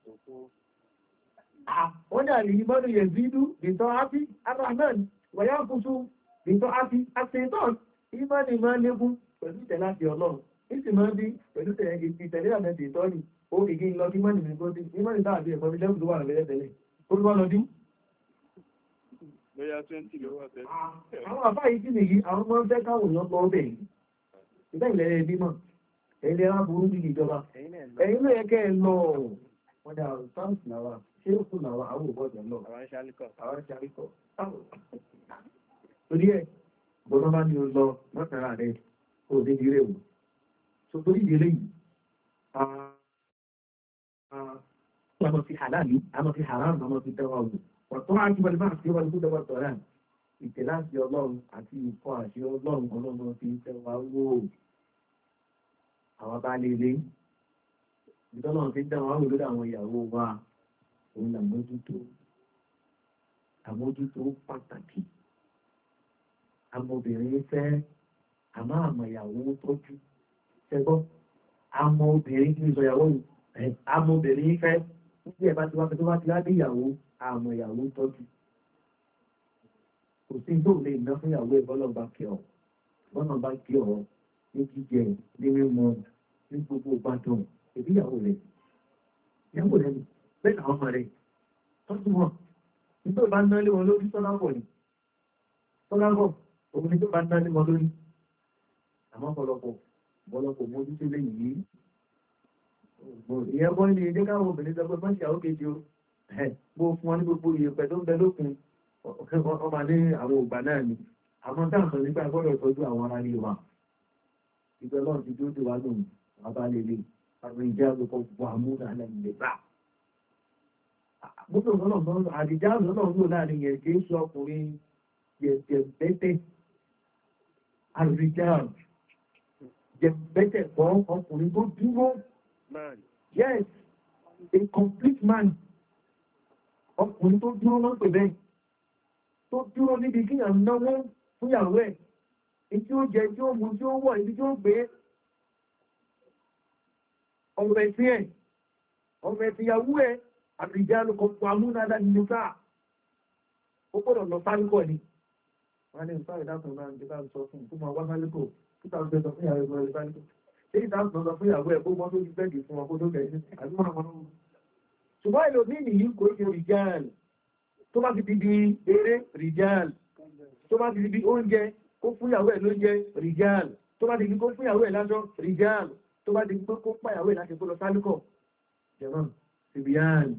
wọ́n dà lè mọ́nù yẹ̀ zídú dìntọ́ ápí abrahman wọ̀yá kúsù dìntọ́ ápí àṣetán ìmọ́ni máa lékún pẹ̀lú tẹ̀lá ti ọlọ́run ìsì máa ń bí pẹ̀lú tẹ̀lé àmẹ́sì ìtọ́ni ó kìí lọ kí mọ́ni mi gbọ́dí ìmọ́ni dáàbí ẹ̀kọ́ mi lẹ́kùn tó wà lẹ́lẹ́ tẹ̀lé ó lọ́ lọ dín àwọn àfáà yìí sí nìyí àwọn ọmọ ń fẹ́ káwọn èèyàn lọ bẹ̀ yìí ìgbà ìlẹ̀ ẹbí mọ̀ ẹ̀lẹ́ wá burú bí ìjọba ẹ̀yìn ló yẹ kẹ́ ẹ lọ wọ́n dá sáǹsì náà ṣé ó kún náà àwọn òbọ̀jọ̀ lọ àwọn ṣàríkọ̀ torí ẹ̀ bọ́nà bá ní o lọ mọ́tàrà rẹ̀ kó o dé di rẹ̀ wò so torí ìdílé yìí àmọ́ fi halali àmọ́ fi haram àmọ́ fi tẹ́wà wò ọ̀tọ́ àti wọlé máa fi wọlé tó dẹ́wà tọ̀rà ìtẹ̀láṣì ọlọ́run àti ìkọ́ àṣẹ ọlọ́run ọlọ́run fi tẹ́wà wò àwọn bá lè lé ìtọ́lọ́run fi dáwọn àwọn olóòdó àwọn ìyàwó wa òun àmójútó àmójútó pàtàkì àmọ́bìnrin fẹ́ àmọ́ àmọ́ ìyàwó tọ́jú ṣẹgbọ́ àmọ́ obìnrin kí ní sọ ìyàwó àmọ́bìnrin fẹ́ ní ẹ̀bá tí wá fẹ́ tó bá ti láti ìyàwó àmọ́ ìyàwó tọ́jú kò sí tó lè ná fún ìyàwó ìbọ́lọ̀ bá kí ọ bọ́nà bá kí ọ ní jíjẹ ní mímọ ní gbogbo ìbátan èbí ìyàwó rẹ̀ ìyàwó rẹ̀ ni bẹ́ẹ̀ àwọn ọmọ rẹ̀ tọ́jú wọn nítorí bá ná lé wọn lórí tọ́lábọ̀ ni tọ́lábọ̀ òun ni tó bá ná lé wọn lórí àmọ́ ọ̀pọ̀lọpọ̀ ọ̀pọ̀lọpọ̀ mójú tó lé yìí ìyẹn bọ́ ní ilé káwọn obìnrin sọ pé má ṣe àwọn kejì o bó fún wọn ní gbogbo ìyẹ̀pẹ̀ tó ń bẹ lókun ọmọ ní àwọn ògbà náà ni àwọn táàkàn nígbà gbọ́dọ̀ tọ́jú àwọn ará ní wa ìgbẹ́ náà ti dúró ti wá lòun abálẹ̀lẹ̀ àwọn ìjà àgbẹ̀kọ̀ gbogbo àmúnà alẹ́ bá gbogbo ọ̀nà àdìjá ọ̀nà náà lò láàrin yẹn kì í ṣe ọkùnrin jẹ̀bẹ́tẹ̀ àdìjá jẹ̀bẹ́tẹ̀ kọ́ ọkùnrin tó dúró yes a complete man ọkùnrin tó dúró náà pè bẹ́ẹ̀ tó dúró níbi kí yàn náwó fún ìyàwó ẹ̀ tí ó jẹ tí ó mú tí ó wọ̀ ibi tí ó gbé ọmọ ẹ̀sìn ẹ̀ ọmọ ẹ̀sìn ìyàwó ẹ̀ àbìjá lókọ̀ pọ̀ amúnádá nínú sáà ó gbọ́dọ̀ lọ sáríkọ̀ ni wọ́n ní ìfáà ìdákan náà jẹ́ láti sọ fún ìkúmọ̀ wá sáríkọ̀ títà ń sọ fún ìyàwó ẹgbẹ̀rẹ̀ sáríkọ̀ tí ìdákan sọ fún ìyàwó ẹ̀ kó mọ́ tó ti bẹ́ẹ̀dì fún ọkọ̀ tó kẹ̀ẹ́ ṣùgbọ́n ìlò ní ìyí kò ṣe rìjáàlì tó bá ti di eré rìjáàlì tó bá ti di oúnjẹ kó fún ìyàwó ẹ̀ lóúnjẹ rìjáàlì tó bá ti di kó fún ìyàwó ẹ̀ láṣọ rìjáàlì tó bá ti di kó pa ìyàwó ẹ̀ láti kó lọ sálúkọ̀ jẹ̀mọ́ síbíyàn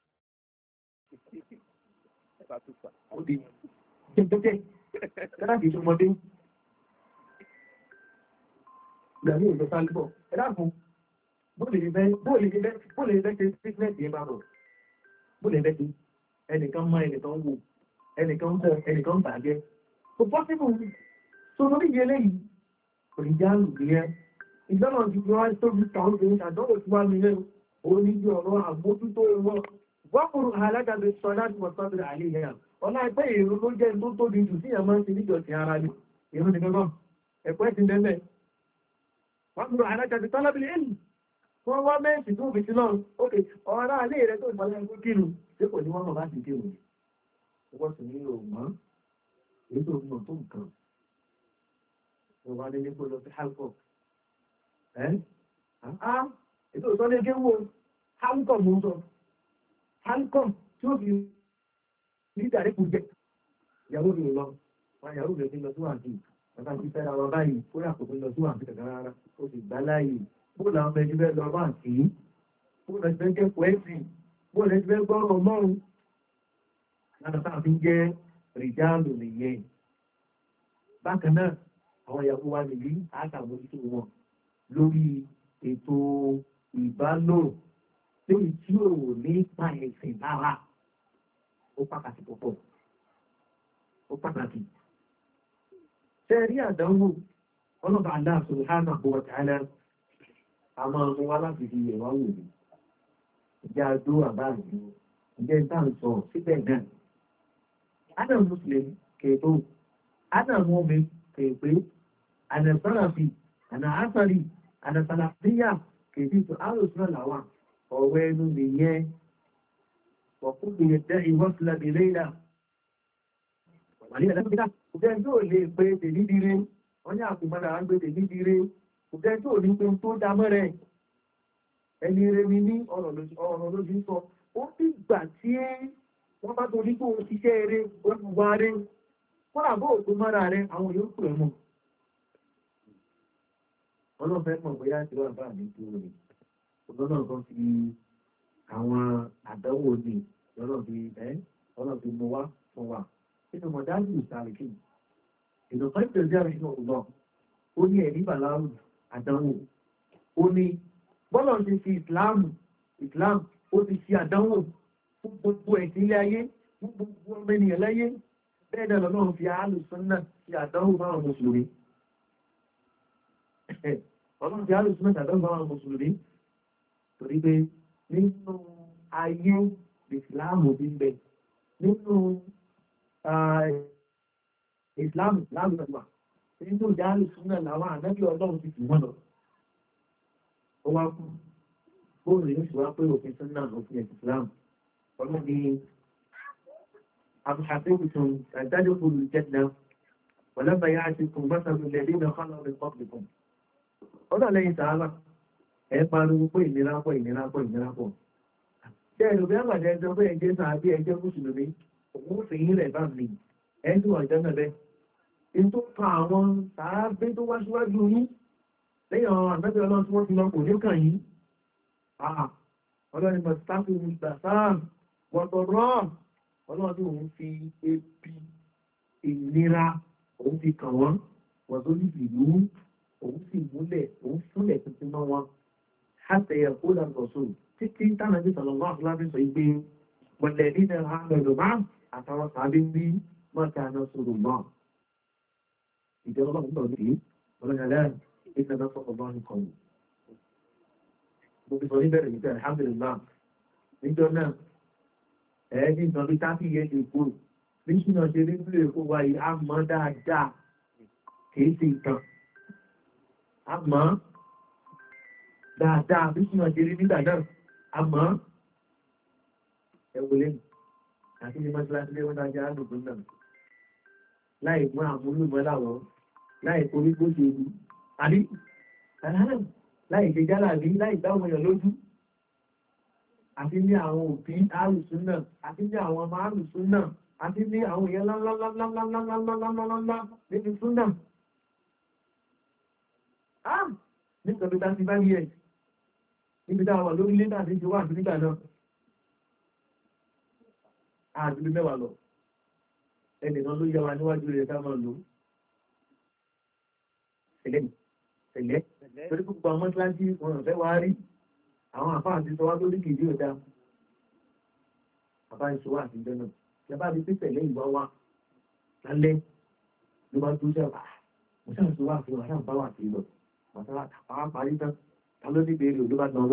ó di jẹ́jẹ́jẹ́ láti ìṣọmọdé gbàmí ìjọ sálúkọ̀ ẹ̀dàkùn bóòlè fẹ́ ṣe síknẹ́tì ẹ bá bọ̀ bóòlè fẹ́ ṣe ẹnìkan mọ́ ẹnìkan wò ẹnìkan kọ́ ẹnìkan bàjẹ́ kò pọ́síbù tó lórí ìyẹ́ lẹ́yìn kò ní já lù ní ẹ ìjọ́nà ti fi wáyé tó fi tàwọn obìnrin àdánwò tí wá nílé òun ní ju ọ̀rọ̀ àmójútó wọn wọ́pùrù alágbàgbé sọ láti wọ́n sọ́dọ̀ àlè ìyẹn ọlá ẹgbẹ́ èrò ló jẹ́ tó tóbi jù sí ẹ̀mọ́ ti níjọ ti ara ní èrò nìkan náà ẹ̀pẹ́ ti lẹ́lẹ̀ wọ́n mú àrájà ti tọ́lá bí lẹ́yìn wọ́n wá mẹ́sì tó fi sí lọ́run ókè ọ̀rá alẹ́ rẹ̀ tó ìpàlẹ̀ ẹgbẹ́ kírù tí kò ní wọ́n mọ̀ bá ti kírù wọ́n sì ní òmọ́ èyí tó mọ̀ tó nǹkan wọ́n wá lé nípò lọ sí halkọ̀ ẹ́ àá ètò ìsọ́lé kéwò halkọ̀ mú sọ halkọ̀ tí ó fi ní ìdàríkù jẹ ìyàwó mi lọ wọn ìyàwó mi lọ sí wàǹtí bàbá ti fẹ́ra wa báyìí kó yà kò fi lọ sí wàǹtí kankan rárá ó sì gbá láàyè bó làwọn ọmọ ẹni fẹ́ lọ wàǹtí bó lọ sí fẹ́ jẹ́ pọ́ẹ́sì bó lọ sí fẹ́ gbọ́rọ̀ mọ́rùn láti sáà fi jẹ́ rìjáàlù nìyẹn bákan náà àwọn ìyàwó wa nìyí àtàmójútó wọn lórí ètò ìbálò lórí tí ò ní pa ẹ̀sìn lára ó pàtàkì púpọ̀ ó pàtàkì tẹ́rí àdánwò ọlọ́bàá Allah subhanahu wa ta'ala a máa mú wá láti fi ẹ̀wà wò ní ìjà àdó àbáàrí ìjẹ́ ìtàǹsọ̀ síbẹ̀ náà adam muslim kèètò adam omi kèèpé àna sáràfì àna asari àna sàlàfíyà kèètì tó àrùsùn làwà ọ̀wẹ́ ẹnu nìyẹn وكل يدعي وصل بليلى wàlíyà lẹ́gbẹ̀dá òjẹ́ tó lè pé tèmi dire wọ́n ní àkùnmọ́dà ń gbé tèmi dire òjẹ́ tó ní pé tó dá mọ́rẹ̀ ẹni rẹ̀ mi ní ọ̀rọ̀ lójú sọ ó bí gbà tí wọ́n bá tó ní kó ṣiṣẹ́ rẹ̀ olùwà rẹ̀ kọ́nà bó òkú mọ́ra rẹ̀ àwọn yóò pè mọ́ ọlọ́fẹ́ mọ̀ bóyá tí wọ́n bá mi tó rẹ̀ ọlọ́nà kan fi àwọn àdánwò ní lọ́nà bí ẹ́ ọ̀nà bí mo wá fún wa nínú mọ̀dájú ìsàrìkì ìdọ̀kọ́ ìpẹ̀lẹ̀ àrùn ọ̀gbọ̀n ó ní ẹ̀rí bàláwù àdánwò ó ní bọ́lọ̀ ti fi ìsìláàmù ìsìláàmù ó ti fi àdánwò fún gbogbo ẹ̀sìn ilé ayé fún gbogbo ọmọ ènìyàn láyé bẹ́ẹ̀ dẹ̀ lọ́nà fi àálùsọ́nà fi àdánwò máa mùsùlùmí ọlọ́run fi àálùsọ́nà àdánwò máa mùsùlùmí torí pé nínú ayé ìsìláàmù bí bẹ nínú ìsìláàmù láàrùn nínú ìdáàlù súnmọ́ làwọn ànábì ọlọ́run ti fi wọ́n lọ ó wá kú bóòrùn yóò sì wá pé òfin súnmọ́ òfin ẹ̀sìn ìsìláàmù ọlọ́run ni àbúṣàfẹ́kùtùn àdájọ́ olù jẹ́dá wọ̀lọ́bà yá àti kùn mọ́sàlù lẹ́dí náà kọ́nà republican ọdọ̀ lẹ́yìn sàálà ẹ pariwo pé ìnira pọ̀ ìnira pọ̀ ìnira pọ̀ ṣe ẹ̀rù bí àgbàjọ ẹjọ́ pé ẹjẹ́ sàábí ẹjẹ́ mùsùlùmí òun fi yín rẹ̀ bá mi ẹjọ́ ọjọ́ náà bẹ́ in tó fa àwọn sàábé tó wá síwájú yín lẹ́yìn àwọn àgbẹ́bẹ̀ ọlọ́run tí wọ́n ti lọ kò ní kàn yín ọlọ́run mọ̀ sáfì ìgbà sáà wọ̀tọ̀rọ̀ ọlọ́run tí òun fi ebi ìnira òun fi kàn wọ́n wọ́n tó ní ìlú òun sì múlẹ̀ òun fúnlẹ̀ tuntun mọ́ wọn حتى يقول الرسول تكين تانا بي صلى الله عليه وسلم والذين آمنوا معه أتوقع به ما كان نصر الله إذا الله أمر به ولنا لا إن نصر الله قوي بصريح بẹ̀rẹ̀ ìjọ alhamdulillah níjọ náà ẹ̀ẹ́dì nǹkan bí táàkì yẹ́ ti kú bí ṣínà ṣe rí nílé èkó wa yìí a mọ́ dáadáa kìí sí ìtàn a mọ́ dáadáa bí ṣínà ṣe rí nígbà náà a mọ́ ẹwọlé àti ní mọ́sílásí lé wọ́n dájá àdùkú náà láì mọ́ àmúlùmọ́ láwọn láì korí bó ṣe rí àbí láì ṣe jálà bí láì dáwọn èèyàn lójú àti ní àwọn òbí àrùsùn náà àti ní àwọn ọmọ àrùsùn náà àti ní àwọn èèyàn lálálálálálálálálálálá níbi súnà ah nítorí tá ti bá ní ẹ̀ níbi dáwọn lórílẹ̀ náà ti jọ wà nígbà náà àdúgbò mẹ́wàá lọ ẹnìkan ló yẹ wa níwájú rẹ̀ ká máa lò ẹ̀lẹ́ ẹ̀lẹ́ torí gbogbo àwọn mọ́síláńtì wọn fẹ́ wá rí àwọn àfáà ti sọ wá lórí kìí ọ̀dá àbá ìṣòwò àti ìjọ náà tí a bá rí pípẹ̀ lẹ́yìn wá wá lálẹ́ ló bá tó ṣẹ́wà mo ṣáà tó wà fún wa ṣáà bá wà sí lọ màtàlá àwọn parí tán ta ló ní bèèrè ló bá náwó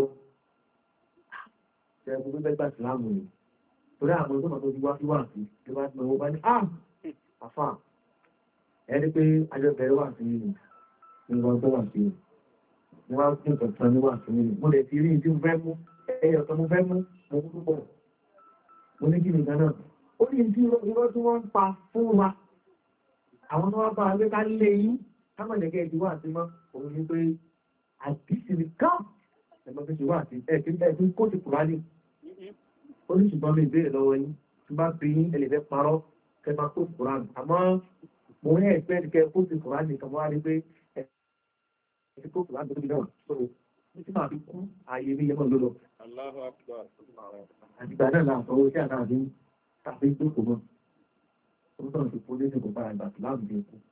ṣe ẹkùn tó gbẹ́gbà síláàmù ni torí àwọn tó mọ̀ tó ti wá sí wà sí ló bá náwó bá ní ah àfà ẹni pé ajọ́ bẹ̀rẹ̀ wà sí nínú tó wà sí mo wá fún ìkọ̀kan níwà sí mi mo lè ti rí ìdí mo fẹ́ mú ẹyọ kan mo fẹ́ mú mo mú púpọ̀ mo ní kí nìkan náà ó ní ìdí irọ́ tí wọ́n ń pa fún wa àwọn tó wá bá wé ká lé yí kámọ̀lẹ́gẹ́ ìdí wà sí mọ́ òun ní pé àdísìrì káà ẹ̀mọ́ fi ṣe wà sí ẹ̀kí kó ti kùrá ní ó ní ṣùgbọ́n mi ìbéèrè lọ́wọ́ yín tí bá bí yín ẹlẹ́fẹ́ parọ́ kẹfà kó ti kùrá ní àmọ́ mo ní ẹ̀pẹ́ kẹ kó ti kùrá ní kan wá rí pé ẹ̀kí kó kùrá ní tó ti náà sọ̀rọ̀ ní tí máa fi kú ààyè mi yẹmọ̀ ló lọ àtìgbà náà náà sọ̀rọ̀ sí àná àdín tàbí tó kò mọ́ ó tọ̀ sí pólí ní kò bá àgbà tó láàbù dé kú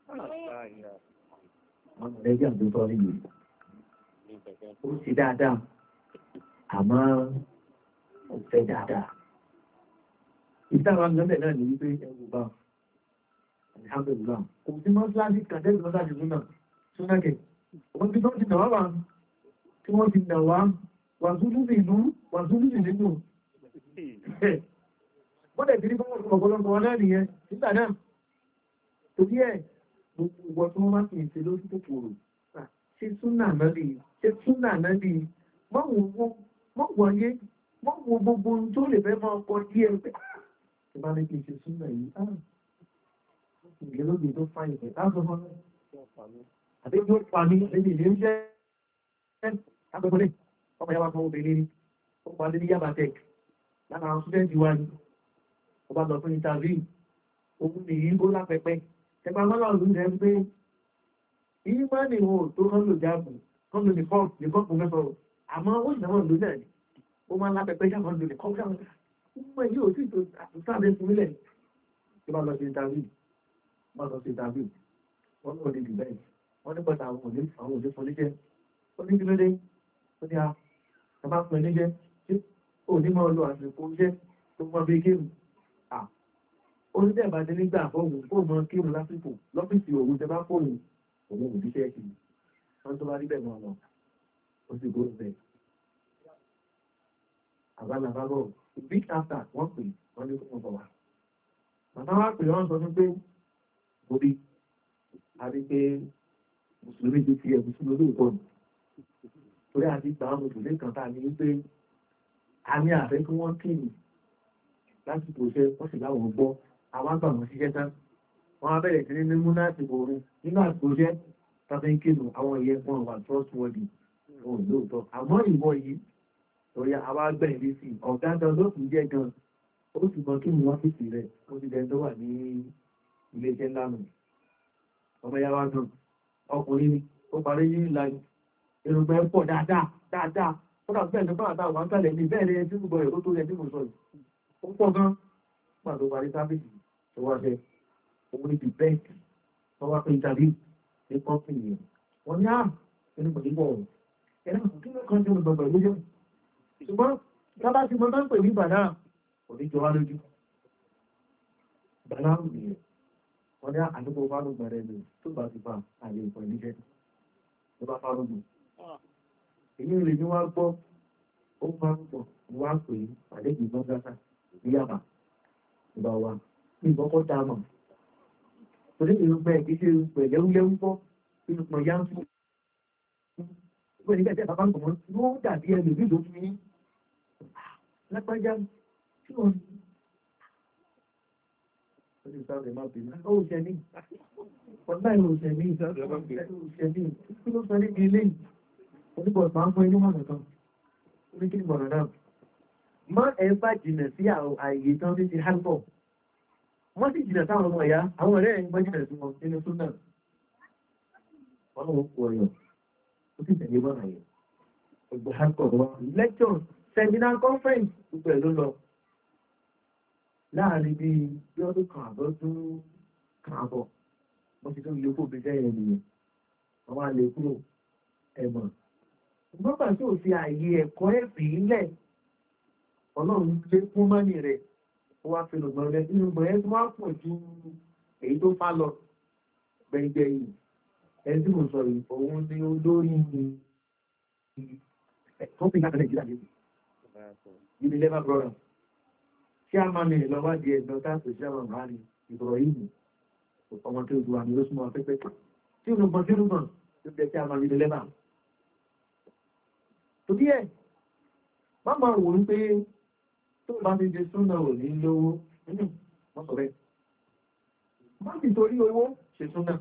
àwọn ọ̀rẹ́gbẹ̀ àgbẹ̀tọ́ nílùú ó sì dáadáa àmọ́ ó fẹ́ dáadáa ìtàwọn àgbẹ̀mẹ̀ náà ní wípé ẹwù bá alhamdulillah kò sí mọ́ síláàdì kàtẹ́lì lọ́dájú súnà súnàkẹ̀ wọ́n tí wọ́n ti nà wá wá tí wọ́n ti nà wá wà súnú sí ìlú wà súnú sí nínú wọ́n dẹ̀ kiri fún ọ̀pọ̀lọpọ̀ wọn náà nìyẹn nígbà náà torí ẹ̀ gbogbo tí wọ́n máa fi ìṣe lórí tó kòrò ṣe súnà náà lè ṣe súnà náà lè mọ́ wọ́nyé mọ́ wo gbogbo tó lè fẹ́ máa kọ díẹ̀ pé ṣe bá ní kí ṣe súnà yìí ìgbélógbè tó fáyẹ̀ pẹ̀ láàbọ̀ mọ́ àti tó pa ní ẹni ilé ń jẹ́ agbẹ́gbẹ́lẹ́ ọmọ yàwá kan obìnrin ni ó pa lé ní yàbá tech lára àwọn ṣúdẹ́ntì wa ni ó bá lọ fún interview òun nìyí ó lápẹpẹ ẹgbà mọ́lọ́rùn rẹ̀ ń pé ìmọ́ni wọn tó kán lò jáàbù kán lò ní kọ́ọ̀pù ní kọ́ọ̀pù mẹ́sọ̀rọ̀ àmọ́ ó ìdáwọ̀ ló náà ni ó máa ń lápẹpẹ jáàbù lò ní kọ́ọ̀pù jáàbù fún ẹ̀yí ò sí tó àtúnṣàdé fún ilẹ̀ tí bá lọ sí interview bá lọ sí interview wọ́n lọ dìbì bẹ́ẹ̀ wọ́n ní pẹ̀lú àwọn òní àwọn òní fún níjẹ́ ó ní kí ló dé ó ní a bá pẹ̀ níjẹ́ tí ó ní máa lo àsìkò iṣẹ́ tó mọ́ bí géèmù onídẹ̀ bá dé nígbà fóòmù fóòmù kírun lásìkò lọ́fíìsì òun tẹ bá fóòmù òun ò díṣẹ́ kì í wọ́n tó bá rí bẹ̀rẹ̀ ọ̀nà ó sì gbóòrò bẹ̀. àbálàbábọ̀ big after wọ́n pè wọ́n ní kókò wá. bàbá wa pè wọ́n sọ fún pé borí a rí pé mùsùlùmí ti fi ẹ̀bùn sínú olóòtọ́ nù. torí àti gbà wọn mùsùlùmí kan tá a ní wípé a ní àfẹ́ kí wọ́n kírun lásìkò iṣẹ́ wọ́n sì láwọn gbọ́ àwọn àgbà wọn ṣiṣẹ́ tán wọ́n á bẹ̀rẹ̀ sí ní mímú láti borun nínú àsìkò iṣẹ́ tàbí ń kéènù àwọn ìyẹn wọn wà trustworthy ohun lóòótọ́ àmọ́ ìwọ yìí lórí àwọn àgbẹ̀ ìdí sí ọ̀gá gan ló kìí jẹ́ gan ó sì mọ kí mú ọ́fíìsì rẹ̀ ó ti dẹni tó wà ní iléeṣẹ́ ńlá nù ọmọ yàrá gan ọkùnrin ni ó parí yìí láì èrògbẹ́ pọ̀ dáadáa dáadáa kódà bẹ́ẹ̀ nípa àtàwọn àǹkálẹ̀ ní bẹ́ẹ̀ ni tí gbogbo ẹ̀rọ tó yẹ tí mo sọ yìí ó pọ̀ gan pàtó parí sáfíìsì tó wá jẹ́ òun ní ti bẹ́ẹ̀kì tó wá pé ìtàbí ní kọ́pìnì yẹn wọ́n ní àà nínú pẹ̀lú pọ̀ ẹ̀rọ kí ló kan tí mo gbọ̀gbọ̀ ló jẹ́ ṣùgbọ́n lábá tí mo bá ń pè ní bàdá kò ní jọ wá lójú bàdá ń nìyẹn wọ́n ní àdúgbò fárúgbọ̀n rẹ̀ lò tó bá ti fa àyè ìpọ̀ ìníṣẹ́ tó bá fárúgbọ̀n èyí rẹ̀ ni wọ́n gbọ́ ó fárúgbọ̀n wọ́n á pè é àlejò ìgbọ́n gásà ìyàbá ìgbà wa ní ìgbọ́kọ́ dámọ̀ torí ìrúgbẹ́ ìgbésẹ̀ ìrúgbẹ́ lẹ́wúlẹ́wú bọ́ ìrúgbọ̀n yá ń fún ìgbẹ́ nígbà tẹ́ bàbá ń gbọ̀mọ́ ló dàbí ẹlò nílò fún yín lápájá tí wọ́n ní ìsáwẹ̀ máa bèèrè ó ṣẹ ní ọ̀dá ìrò ṣẹ ní ìsáwẹ̀ ṣẹ ní kí ló sọ níbi ilé oníbọ̀ máa ń fún inú mọ̀nà kan orí kí ni mọ̀nà náà mọ́ ẹ bá jìnà sí ààyè tán tí ti hálpọ̀ wọ́n sì jìnà sáwọn ọmọ ẹ̀yà àwọn ọ̀rẹ́ ẹ̀yìn gbọ́jìnà sí wọn nínú súnà wọ́n lọ́wọ́ pọ̀ ọ̀yọ̀ ó sì tẹ̀lé mọ́ àyẹ̀ ọgbọ̀ hálpọ̀ wọn lecture seminar conference gbogbo ẹ̀ ló lọ láàrin bí bí ọdún kan àbọ̀ tún kan àbọ̀ wọ́n ti tún lè kó bí sẹ́yìn ènìyàn wọ́n wá lè kúrò ẹ̀mọ̀ ṣùgbọ́n pàṣẹ òsì ààyè ẹ̀kọ́ ẹ̀fì ilẹ̀ ọlọ́run lé fún mọ́nì rẹ̀ ó wá fi lògbọ̀n rẹ̀ nínú gbọ̀n ẹ́ tó wá pọ̀ ju èyí tó fá lọ gbẹ̀ngbẹ̀yìn ẹni tí mo sọ yìí òun ni olórí ẹ̀kọ́ fi láti nàìjíríà lé ibi lẹ́bà brọ́dà tí a máa ní ìlọ́wádìí ẹ̀dọ́ táàpù sí àwọn àmàlì ìbọ̀rọ̀ yìí ọmọ tí ó ju àmì ló súnmọ́ afẹ́fẹ́ tí ó lọ́gbọ̀n tí ó lọ́gbọ̀n tó jẹ́ tí a máa ní lẹ́bà torí ẹ̀ má máa wò ó pé tó bá ti ṣe súnà ò ní lówó nínú wọ́n sọ bẹ́ẹ̀ má ti torí owó ṣe súnà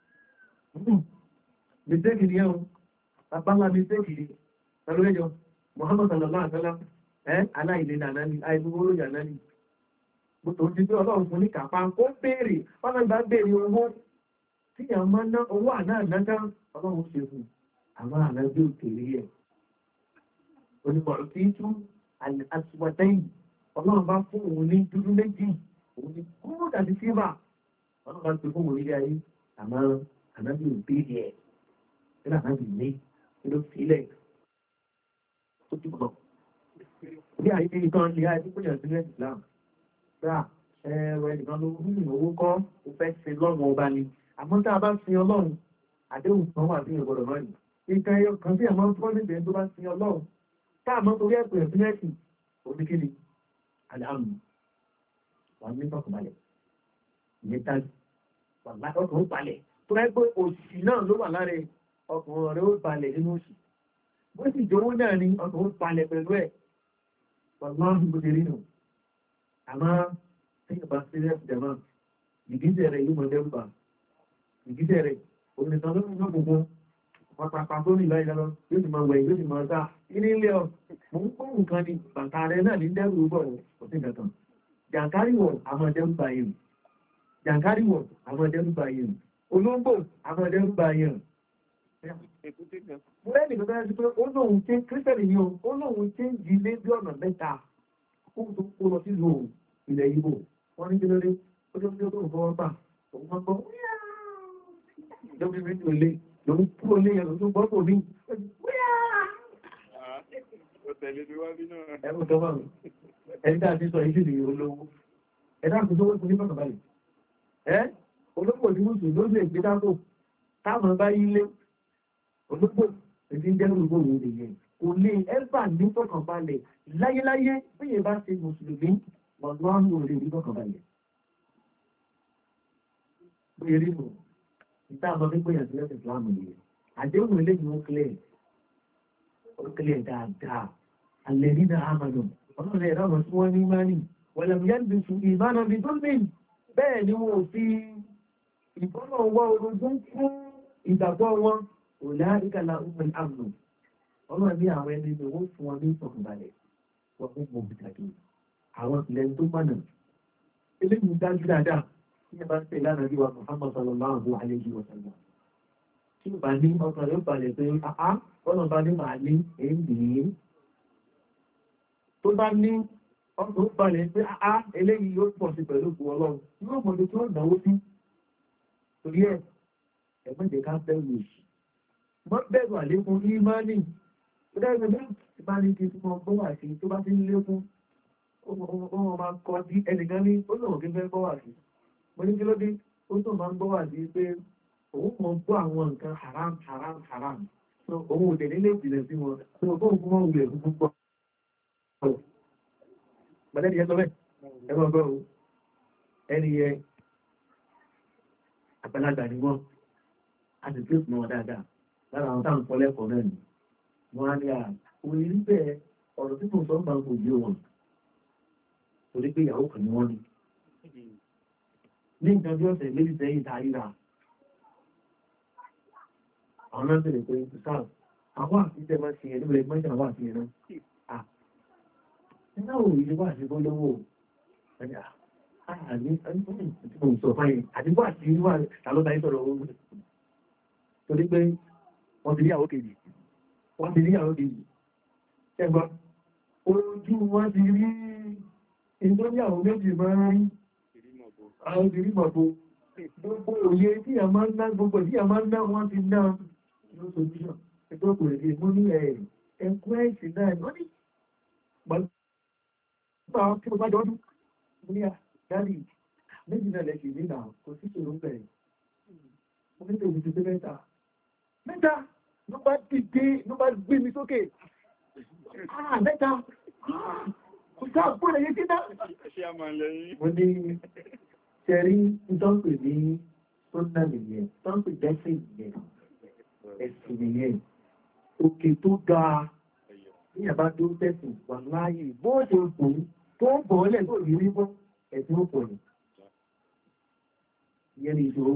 mistake ni ẹ̀ o àpáńlá mistake ni pẹ̀lú ẹjọ́ Muhammad sallallahu alaihi wasallam ẹ́ aláìlẹ́nà náà ni àìsíwóró yà náà ni tó ti pé ọlọ́run fún ní kàpá kó béèrè ọ̀nà ìgbà béèrè owó tí a máa ná owó àná àdájá ọlọ́run ṣe fún àwọn ànágbé òkèèrè ẹ̀ onímọ̀ tí tún àṣìwàtẹ́yìn ọlọ́run bá fún òun ní dúdú méjì òun ní kúrò tàbí síbà ọlọ́run bá ti fún òun ilé ayé àmọ́ ànágbé òbéèrè ẹ̀ tí ànágbé ní kí ló sílẹ̀ tó ti kọ̀ ní àyè nǹkan ní àyè tó kọjá sílẹ̀ Islam gbà ẹ̀rọ ẹnìkan ló ń owó kọ́ ó fẹ́ ṣe lọ́rùn ọba ni àmọ́ tá a bá sin ọlọ́run àdéhùn kan wà sí ìgbọ̀dọ̀ náà yìí nǹkan ẹyọ kan sí àmọ́ tó ní ìbẹ̀rẹ̀ tó bá sin ọlọ́run tá àmọ́ torí ẹ̀pẹ̀ ìpínlẹ̀sì oníkìlì àdáhùn wà ní tọkùnbalẹ̀ ìyẹn tájú wà ọkùnrin ó balẹ̀ tó láì pé òṣì náà ló wà lára ọkùnrin rẹ̀ ó balẹ̀ nínú òṣì bó sì jówó náà ni ọkùnrin ó balẹ̀ pẹ̀lú ẹ̀ wàláhùn bó ti rí nù àmọ́ tíyẹ̀ bá sílẹ̀ jẹ̀mọ́ ìgbésẹ̀ rẹ̀ yóò mọ̀ dẹ́rùbà ìgbésẹ̀ rẹ̀ òmìnira ló ń gbogbo pàpàpà tó nílò ìlọ́lọ́ yóò ti máa wẹ̀ yóò ti máa sá ilé ilé ọ mọ̀ ń kọ́ nǹkan ni bàtà rẹ̀ náà ní dẹ́rù bọ̀ kò sí nǹkan jàǹkáríwọ̀ àwọn dẹ́rùbà yìí jàǹkáríwọ̀ àwọn dẹ́rùbà yìí olóńgbò àwọn dẹ́rùbà yìí mo rẹ́ nìkan bẹ́ẹ̀ sí pé ó lóun tí kírísítẹ̀lì ni ó lóun tí ń jí lé bí ọ̀nà mẹ́ta kó tó kó lọ sílùú ilẹ̀ Ìgbò wọ́n ní kí lóde ó tó tó tó fọwọ́ gbà òun máa gbọ́ lóbi rí tó lé lòun kúrò lé yẹn lòun gbọ́ pò mí ẹ̀rù tó wà ẹni tá a ti sọ ìdí ìrìn olówó ẹ̀dá kò tó wọ́n fún ní bọ̀kàn báyìí ẹ́ olóòpò ní mùsùlùmí ló lè gbé dáko táwọn bá yí lé olóòpò èdè ń jẹ́ olùgbò òun lè yẹn kò lè ẹ́fà ní bọ̀kàn balẹ̀ láyéláyé bí yẹn bá ṣe mùsùlùmí mọ̀lúwà ń lò lè rí bọ̀kàn balẹ̀ bí rí mọ̀ ìta àmọ́ pípé yàn sílẹ̀ ìsìlámù yìí àdéhùn ilé ìwọ̀n kílẹ̀ ó kílẹ̀ dáadáa alẹ́ nínú àmàlù ọlọ́run ẹ̀rọ ọmọ tí wọ́n ní mánì wọ̀lẹ̀mú yẹn bí sùn ìbáná bí tó lè bẹ́ẹ̀ ni wọ́n fi ìbọ́nà wọ orogún fún ìgbàgbọ́ wọn ò láríkàlà ọmọdé àmì ọlọ́run ní àwọn ẹni tó wọ́n fún wọn ní ìfọ̀kànbalẹ̀ wọ́n fún mọ̀ bìtàkì àwọn ìlẹ̀ tó pànà eléyìí dájú dáadáa tí ẹ bá tẹ̀ lánàá bí wa Muhammad sallallahu alayhi wa sallam tí ó bá ní ọkàn rẹ̀ balẹ̀ pé àá ọ̀nà bá ní màá ní èyí tó bá ní ọkàn ó balẹ̀ pé àá eléyìí yóò pọ̀ sí pẹ̀lú òkú ọlọ́run yóò mọ̀ tí ó náwó sí torí ẹ̀ ẹ̀gbọ́njẹ̀ ká bẹ̀rù òṣì mọ́ bẹ̀rù àlékún ní mánì tó dájú pé tí bá ní kí tí wọ́n gbọ́ wà sí tó bá ti ń lékún ó máa kọ́ sí ẹnìkan ní ó lòun kí fẹ́ gbọ́ wà sí mo ní kí ló dé ó tó máa ń gbọ́ wà sí pé òun mọ̀ gbọ́ àwọn nǹkan haram haram haram so òun ò tẹ̀lé lè jìnà sí wọn tó kó fún wọn wulẹ̀ fún púpọ̀ pẹ̀lẹ́dì yẹn sọ bẹ́ẹ̀ ẹ máa gbọ́ o ẹni yẹ àgbàlagbà ni wọ́n a sì tó mọ̀ wọn dáadáa lára àwọn táwọn kọ́ lẹ́kọ̀ọ́ náà ni wọ́n á ní à òun ní bẹ́ẹ̀ ọ̀rọ̀ tí mo sọ ń bá ń kò yé wọn torí pé ìyàwó kan ni wọ́n ní ní nǹkan bí ọ̀sẹ̀ méjì sẹ́yìn ta ríra àwọn náà bèèrè pé sáà àwọn àfíjẹ́ máa ṣe ẹ̀lú rẹ̀ mọ́jà wà sí ẹ̀nà ẹ̀nà òun ilé wà sí bó lówó ẹ̀yà àní tí mo sọ fáyìn àdígbò àti inú àlọ́ta ìsọ̀rọ̀ owó torí pé wọ́n ti níyàwó kejì wọ́n ti níyàwó kejì ẹgbọ́ ojú wọ́n ti rí ìtọ́níyàwó méjì máa rí àwọn ìrírí mọ̀bó gbogbo òye tí a máa ń ná gbogbo tí a máa ń ná wọ́n ti ná ló sojúṣàn ẹgbẹ́ òkú rẹ̀ mú ní ẹ̀kú ẹ̀sìn náà wọ́n ní gbogbo tí mo bá jọ́dún ní àdáàlì méjì náà lẹ́sìn nínà kò sí ṣòro ń bẹ̀rẹ̀ mo ní tèmi ti pé mẹ́ta mẹ́ta ló bá dìde ló bá gbé mi sókè ah mẹ́ta kò sáà gbọ́dọ̀ yé títà mo ní ṣẹ̀rí ìtọ́pẹ̀ ní sọ́nà nìyẹn tọ́pẹ̀ jẹ́sẹ̀ nìyẹn ẹ̀sìn nìyẹn òkè tó ga ní àbá tó tẹ̀sùn wà láàyè bó ṣe kò tó bọ̀ọ́lẹ̀ tó rí rí bọ́ ẹ̀sìn ó pọ̀ ní ìyẹn ni ìṣòro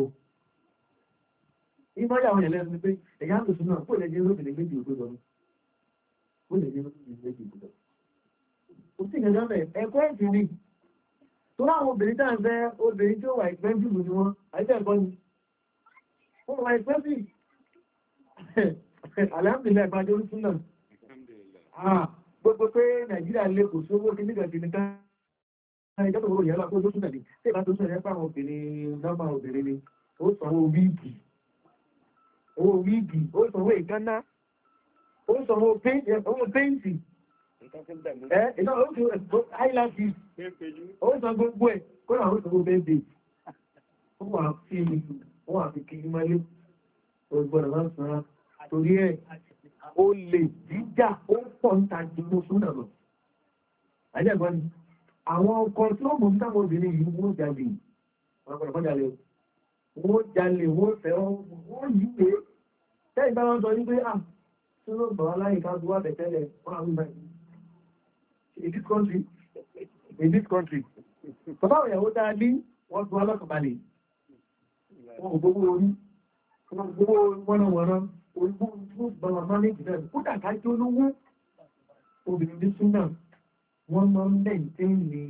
ìmọ̀ yà àwọn ẹ̀lẹ́nu pé ẹ̀yà ń tòṣù náà kó lè jẹ́ lóbìnrin méjì òdòdó kó lè jẹ́ lóbìnrin méjì òdòdó kò sí ìgbẹ̀jọ́ bẹ̀ ẹ̀kọ́ ẹ̀sìn ni tó láwọn obìnrin tá à ń fẹ́ obìnrin tí ó wà expensive ni wọ́n àìsẹ́ ẹ̀kọ́ ni ó wà expensive alhamdulillah ìpàdé orí súnà gbogbo pé nàìjíríà lè kò sówó kí nígbà kìíní ká ìjọba owó yẹn lọ́pọ̀ ojú súnà ni tí ìbá tó súnà nípa àwọn obìnrin nọ́mbà obìnrin ni ó sanwó wíìgì owó wíìgì ó sanwó ìkánná ó sanwó péǹtì ẹ̀ ìná ó fi eyelashes ó san gbogbo ẹ̀ kó náà ó sanwó péǹtì ó wà fi ó wà fi kí mọ́lé ògbọ́n máa ń san torí ẹ̀ ó lè jíjà ó pọ̀ ń ta jùlọ súnà lọ. Àjẹ́gbọ́n ni, àwọn ọkọ̀ tí ó mọ̀ ń táwọn obìnrin yìí wọ́n jalè, wọ́n kọ̀rọ̀ fọ́n jalè, wọ́n jalè, wọ́n fẹ́ wọ́n yìí pé, tẹ́yìn bá wọ́n sọ ní pé, à, tí ó bọ̀ aláyè ká tó wà tẹ̀tẹ́lẹ̀, wọ́n àwọn ìgbà in this country, in this country. Bàbá òyàwó dáa ní wọ́n tó alọ́kọ̀balẹ̀, wọ́n gbogbo orí, wọ́n gbogbo wọ́nàwọ̀nà, orígbó tó bàbá mánéjì náà kódà ká tí ó lówó obìnrin ní súnà wọ́n máa ń lẹ́yìn tí ń lè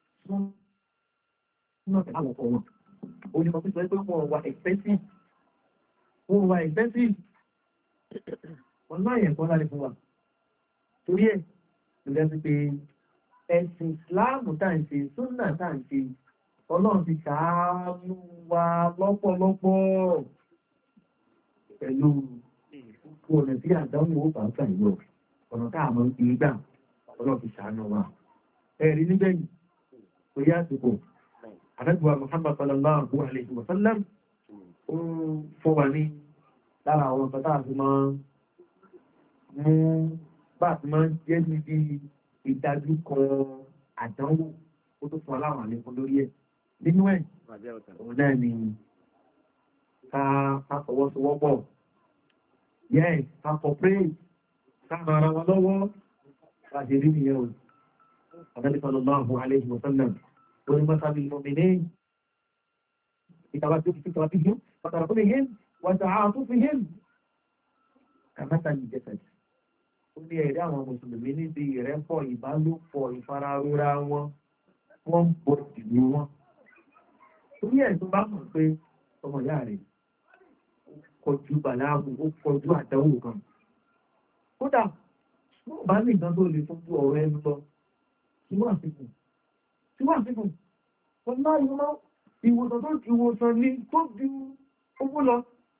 súnà àwọn ọkọ̀ wọn ó ní ọkọ̀ pé wọ́n wà expensive wọ́n wà expensive wọ́n náà yẹ̀ kọ́ láti fún wa torí ẹ̀ ìlẹ́ sí pé ẹ̀sìn ìsìláàmù táǹṣe súnà táǹṣe ọlọ́run ti ṣàánú wa lọ́pọ̀lọpọ̀ pẹ̀lú ọ̀nà tí àdánwò ó bá gbà yọ ọ̀nà táà mọ́ ìgbà ọlọ́pì ṣàánú wa ẹ̀rí nígbẹ̀yìn tó yá àsìkò àdágbà Muhammad sallallahu alaihi wa sallam ó fọ́ wa ní lára àwọn ọ̀sán táà fi mọ́ mú bá ti mọ́ jẹ́ níbi ìdájú kan àdánwò ó tó fún aláwọ̀ àlékún lórí ẹ̀ nínú ẹ̀ òun náà ni ká fọwọ́sowọ́pọ̀ yes ká cooperate ká ara wọn lọ́wọ́ láti rí nìyẹn o Ànábì sallallahu alayhi wa sallam orí mọ́sábí ìmọ̀mìnì ìtàwà tó fi tàwà fi hìn pàtàkì fún ihìn wọ́n tàà tó fi hìn kàmátà ní jẹ́sẹ̀jì ó ní ẹ̀rí àwọn mùsùlùmí níbi ìrẹ́pọ̀ ìbálòpọ̀ ìfararora wọn wọ́n ń bọ̀ ìlú wọn torí ẹ̀ tó bá mọ̀ pé ọmọ ìyá rẹ̀ kọjú bàláàbù ó kọjú àdánwò kan kódà wọ́n bá ní ìdán tó lè fojú ọ̀rọ̀ ẹnu lọ tí wọ́n àfikún tí wọ́n àfikún wọ́n náà yíò máa ìwòsàn tó ju ìwòsàn ní tó ju owó lọ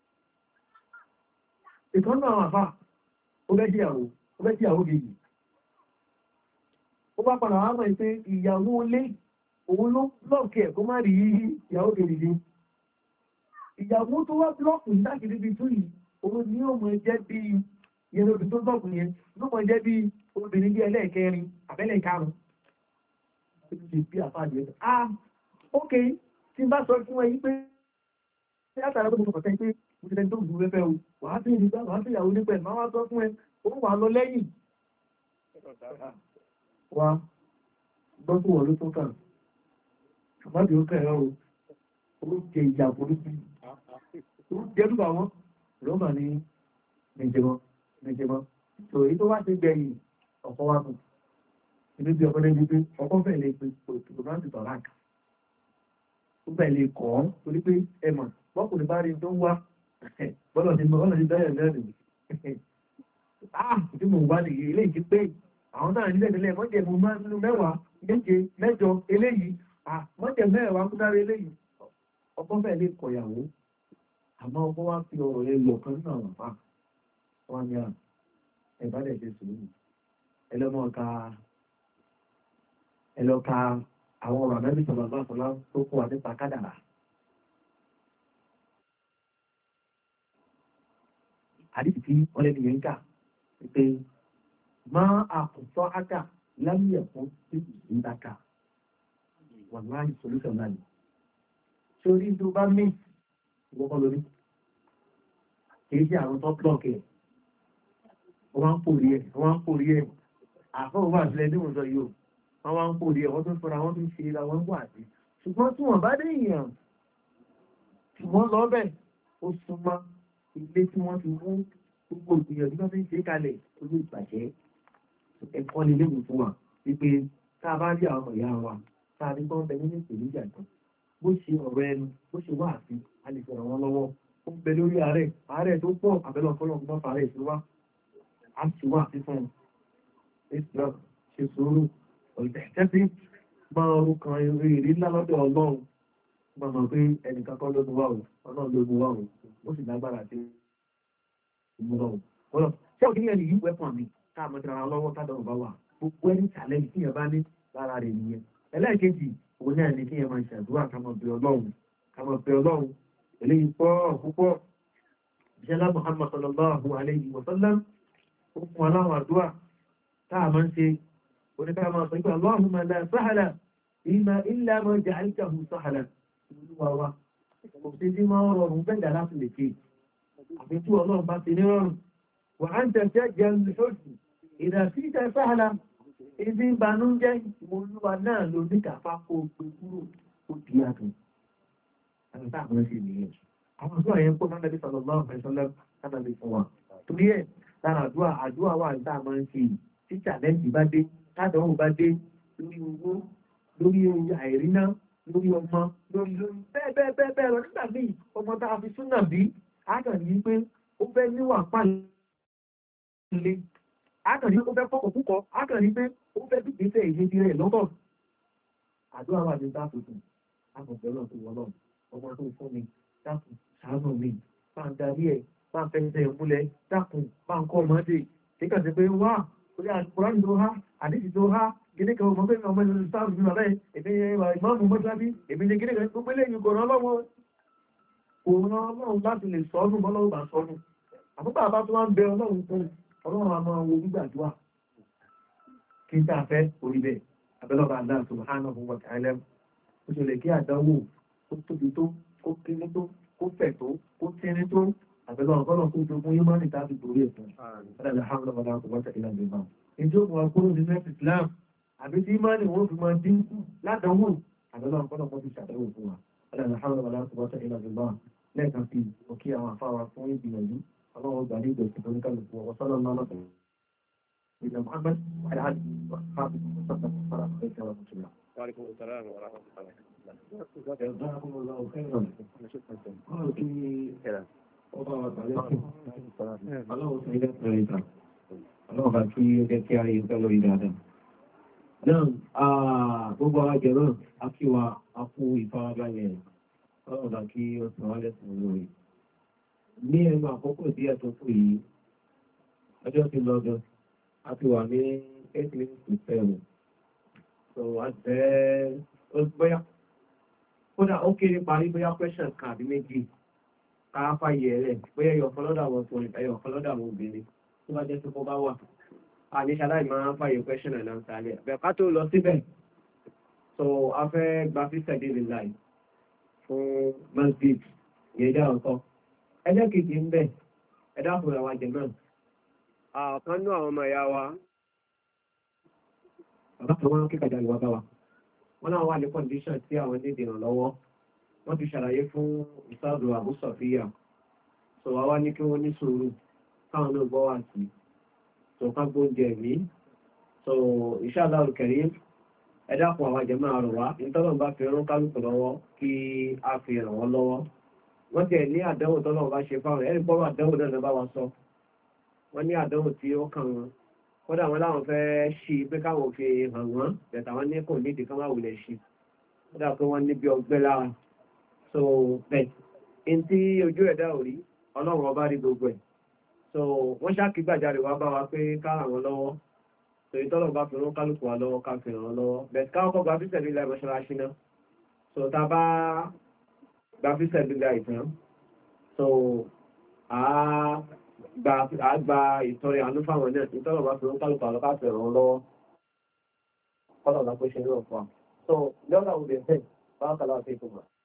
ìkan náà àfà ó bẹ́ díyàwó ó bẹ́ díyàwó gègì ó bá padà wá mọ̀ pé ìyàwó lé òun ló lọ́ọ̀kẹ́ kó má rí ìyàwó gègì ìyàwó tó wá blọ́ọ̀kù láti ríbi tó yìí òun ní ó mọ̀ jẹ́ bí ìyẹn obìnrin tó blọ́ọ̀kù yẹn ló mọ̀ jẹ́ bí obìnrin bí ẹlẹ́ẹ̀kẹrin àbẹ́lẹ̀ karùn-ún ó ti bí àfáàdì ẹ̀ ah ok tí n bá sọ fún ẹ yí pé látara tó mo kọ̀tẹ́ pé mo ti lẹ́ni tó gbùgbù fẹ́fẹ́ o wà á sí ìdígbà wà á sí ìyàwó nípẹ̀ máa wá sọ fún ẹ ó wà lọ lẹ́yìn wa gbọ́ tó wọ̀ ló tó kàn àbábí ó kẹ̀ ẹ́ o ó jẹ ìjà burúkú ó jẹ́rùbà wọn rọ́mà ní nìjẹmọ́ nìjẹmọ́ tó èyí tó wá ti gbẹ̀yìn ọ̀pọ̀ wa mú inú bí ọkọ̀ lẹ́yìn pé ọkọ̀ fẹ́ lè pe tòmátì tọ̀láàkì ó fẹ́ lè kọ́ ọ́ torí pé ẹmọ̀ bọ́kùnrin bá rí tó ń wá bọ́lọ̀ ní bọ́lọ̀ ní bẹ́ẹ̀ lẹ́rìn ah tí mo wá nìyí eléyìí ti pé àwọn náà nílẹ̀ nílẹ̀ mọ́jẹ̀ mo máa nínú mẹ́wàá méje mẹ́jọ eléyìí ah mọ́jẹ̀ mẹ́wàá kú dára eléyìí ọkọ̀ fẹ́ lè kọ̀yàwó àmọ́ ọkọ̀ wá fi ọ̀rọ̀ yẹn lọ kan nínú àwọn àpá wọn ni ẹ̀bá dẹ̀ ṣe sùúrù ẹlọ́mọ̀ọ́ka ẹlọ́ka àwọn ọ̀rọ̀ àmẹ́bí sọ̀rọ̀ bá sọ̀rọ̀ tó kọ́ wà nípa kádàrà àdìsí tí wọ́n lẹ́nu yẹn ń kà pé máa àkùsọ́ ákà láyé ẹ̀kọ́ tí kì í dáka wà láàyè solution náà ni sórí tó bá mí ìwọ́kọ́ lórí kìí ṣe àwọn tó blọ́ọ̀kì ẹ̀ wọ́n ń pòrí ẹ̀ wọ́n ń pòrí ẹ̀ àfọwọ́ wà sílẹ̀ tí mo sọ yìí o wọ́n wá ń kó rí ẹ̀ wọ́n tún fọ́ra wọ́n tún ṣe ra wọ́n wà sí ṣùgbọ́n tí wọ́n bá dé èèyàn tí wọ́n lọ bẹ̀ ó súnmọ́ ilé tí wọ́n ti mú gbogbo ìgbìyànjú tó fi ń ṣe kalẹ̀ olú ìbàjẹ́ ẹ̀kọ́ ni léwu fún wa wípé tá a bá rí àwọn ìyá wa tá a rí tó ń bẹ nínú ìpèníjà kan bó ṣe ọ̀rọ̀ ẹnu bó ṣe wà sí a lè fẹ̀rẹ̀ wọn lọ́wọ́ ó ń bẹ lórí ààrẹ ààrẹ tó pọ̀ àbẹ́lọ́ fọlọ́n gbọ́n fàárẹ̀ sí wa a sì wà sí fún islam ṣe sùúrù ọ̀ìtẹ̀tẹ́sí máa rú kan eré ìrí ńlá lọ́dọ̀ ọlọ́run máa mọ̀ pé ẹnìkan kọ́ lónú wà ó ọlọ́run lónú wà ó ó sì lágbára sí ìmúlọ́run ọlọ́ ṣé òkè ní ẹni yìí wẹ́pọ̀n mi ká àmọ́ ti ra lọ́wọ́ tádọ̀ bá wà gbogbo ẹni challenge tí yẹn bá ní lára rẹ̀ nìyẹn ẹlẹ́ẹ̀kejì òun náà ní kí yẹn máa ṣàdúrà ká máa bẹ ọlọ́run ká máa bẹ ọlọ́run eléyìí pọ̀ púpọ̀ ìṣẹ́lá Muhammad sallallahu alayhi wa sallam ó fún wa láwọn àdúrà tá a máa ń ṣe oníkà máa sọ pé Allahumma la sahla illa ma ja'altahu sahla olúwa wa kò sí sí máa rọrùn bẹ́ẹ̀dà láti lè ṣe àfi tí ọlọ́run bá ti ní rọrùn wà á ń tẹ̀sẹ̀ jẹun lóṣù ìdàsí ìtẹ̀ sahla ibi ìbànújẹ́ olúwa náà ló ní kàfá kó gbé kúrò ó di àtùn àti táwọn ṣe nìyẹn àwọn àdúrà yẹn kó náà sallallahu alaihi wasallam náà fún wa torí ẹ̀ lára àdúrà àdúrà wà ní táà máa ń ṣe tí challenge bá dé tádánwò bá dé lórí owó lórí àìríná lórí ọmọ lórí lórí bẹ́ẹ̀ bẹ́ẹ̀ bẹ́ẹ̀ bẹ́ẹ̀ lọ nígbà míì ọmọ tá a fi súnà bí ákàn ní pé ó fẹ́ níwà pàlẹ́ ákàn ní ó fẹ́ fọ́kọ̀ púpọ̀ ákàn ní pé ó fẹ́ bí gbèsè ìṣèjì rẹ̀ lọ́tọ̀ àdúrà wà ní dáàbòbò àkànfẹ́ lọ sí wọlọ́ ọmọ tó fún mi dákun ṣàánú mi máa ń darí ẹ̀ máa ń fẹsẹ̀ ìmúlẹ̀ dákun máa ń kọ́ ọmọdé kíkà sí pé wá orí àkùránì tó há àdíjì tó há gíníkà ọmọ pé ọmọ ìlú sáàrùn nínú rẹ̀ èmi ìmọ̀mù mọ́sábí èmi ní gíníkà tó pé lẹ́yìn kò rán lọ́wọ́ òun ọlọ́run láti lè sọ́nù bọ́lọ́run bá sọ́nù àbúgbà bá tó wá ń bẹ ọlọ́run fún ọlọ́run a máa wo gbígbàdúrà kí n tá a fẹ́ orí bẹ́ẹ̀ abẹ́lọ́ba Allah subhanahu wa ta'ala ó ṣe lè kí àdánwò ó tóbi tó kó kéré tó kó fẹ̀ tó kó tínrín tó àbẹ̀lọ́ ọ̀gọ́lọ̀ kó jogún yí máa ní tàbí torí ẹ̀fún ọ̀dá hàmlọ́ ọ̀dá ọ̀pọ̀lọpọ̀ ilẹ̀ ìgbà ìjọ ògùn akóró ní mẹ́fì Islam àbí tí máa ní wọ́n fi máa dínkù ládánwò àbẹ̀lọ́ ọ̀gọ́lọ̀ kó ti ṣàdánwò fún wa ọ̀dá hàmlọ́ ọ̀dá ọ̀pọ̀lọpọ̀ ilẹ̀ ìgbà lẹ́ẹ̀kan sí òkè àwọn afáwa fún ìgbìyànjú ọlọ́wọ́ gbà ní ìgbẹ̀sì tó ní kálukú ọwọ́ sọ́lọ́ náà lọ́sọ̀ ìlẹ̀ Muhammad alhaji fàbí sọ́sọ́ fara ẹ̀kẹ́ wa tuntun la. وعليكم السلام ورحمة الله. جزاكم الله خيرا. ọba àtàlẹ́ fún ọlọ́run tó ilẹ̀ pẹ̀lú ìta ọlọ́run bá kí ó jẹ́ kí a rí pẹ́ lórí dáadáa náà gbogbo ajẹ́ náà a kí wa a kú ìfarabalẹ̀ ọlọ́run bá kí ó sàn wálẹ̀ fún lórí ní ẹnu àkókò díẹ̀ tó kù yìí ọjọ́ ti lọ́dọ̀ a ti wà ní eight minutes to seven so a tẹ́ ó bóyá kódà ó kéré parí bóyá question kan àbí méjì káfà yẹ̀rẹ̀ bóyá ẹyọ̀kan lọ́dọ̀ àwọn ọkùnrin ẹyọ̀kan lọ́dọ̀ àwọn obìnrin tó bá jẹ́ tó kọ́ bá wà àníṣàlá ìmọ̀ fàyè question and answer alẹ́ bẹ̀ ká tó lọ síbẹ̀ so a fẹ́ gba fífẹ́ délé láì fún masjid yẹn jẹ́ ọ̀tọ̀ ẹjẹ́ kejì ń bẹ̀ ẹ̀dá fún àwọn àjẹ náà ọ̀kan nú àwọn ọmọ ìyá wa bàbá kan wọ́n kíkàjà ìwà bá wa wọ́n náà wà ní condition tí àwọn ní ìdìrànlọ́wọ́ wọ́n ti ṣàlàyé fún ìsáàdù Abu Sofia so wá wá ní kí wọ́n ní sùúrù káwọn náà gbọ́ wà sí so ká gbóúnjẹ mí so inshallah al-karim ẹ̀dàkùn àwọn àjẹmọ́ àrùn wá ìtọ́lọ̀ bá fi rán kálùkù lọ́wọ́ kí a fi ràn wọ́n lọ́wọ́ wọ́n tẹ̀ ní àdánwò tọ́lọ̀ bá ṣe fáwọn ẹ̀rí pọ́rọ̀ àdánwò náà bá wa sọ wọ́n ní àdánwò tí ó kàn wọn kódà wọn láwọn fẹ́ ṣí pé káwọn fi hàn wọ́n bẹ̀tà wọn ní kò nídìí ká má wulẹ̀ ṣí kódà pé wọ́n níbi ọgbẹ́ lára so bẹ́ẹ̀ in tí ojú ẹ̀dá ò rí ọlọ́run ọba rí gbogbo ẹ̀ so wọ́n ṣáàkì gbàjáre wá bá wa pé ká ràn wọ́n lọ́wọ́ so ìtọ́lọ̀ bá fi rán kálùkù wa lọ́wọ́ ká fi ràn wọ́n lọ́wọ́ bẹ́ẹ̀ ká ọkọ̀ gba fíṣẹ̀ lílá mọ́ṣáláṣí náà so tá bá gba fíṣẹ̀ lílá ìtàn so a gba ìtọrẹ àánú fáwọn náà ìtọ́lọ̀ bá fi rán kálùkù wa lọ́wọ́ ká fi ràn wọ́n lọ́wọ́ kọ́lọ̀ bá pé ṣe ní ọ̀pọ̀ so lọ́nà òbí ẹ̀ bá kàlá àti ìkùnmọ̀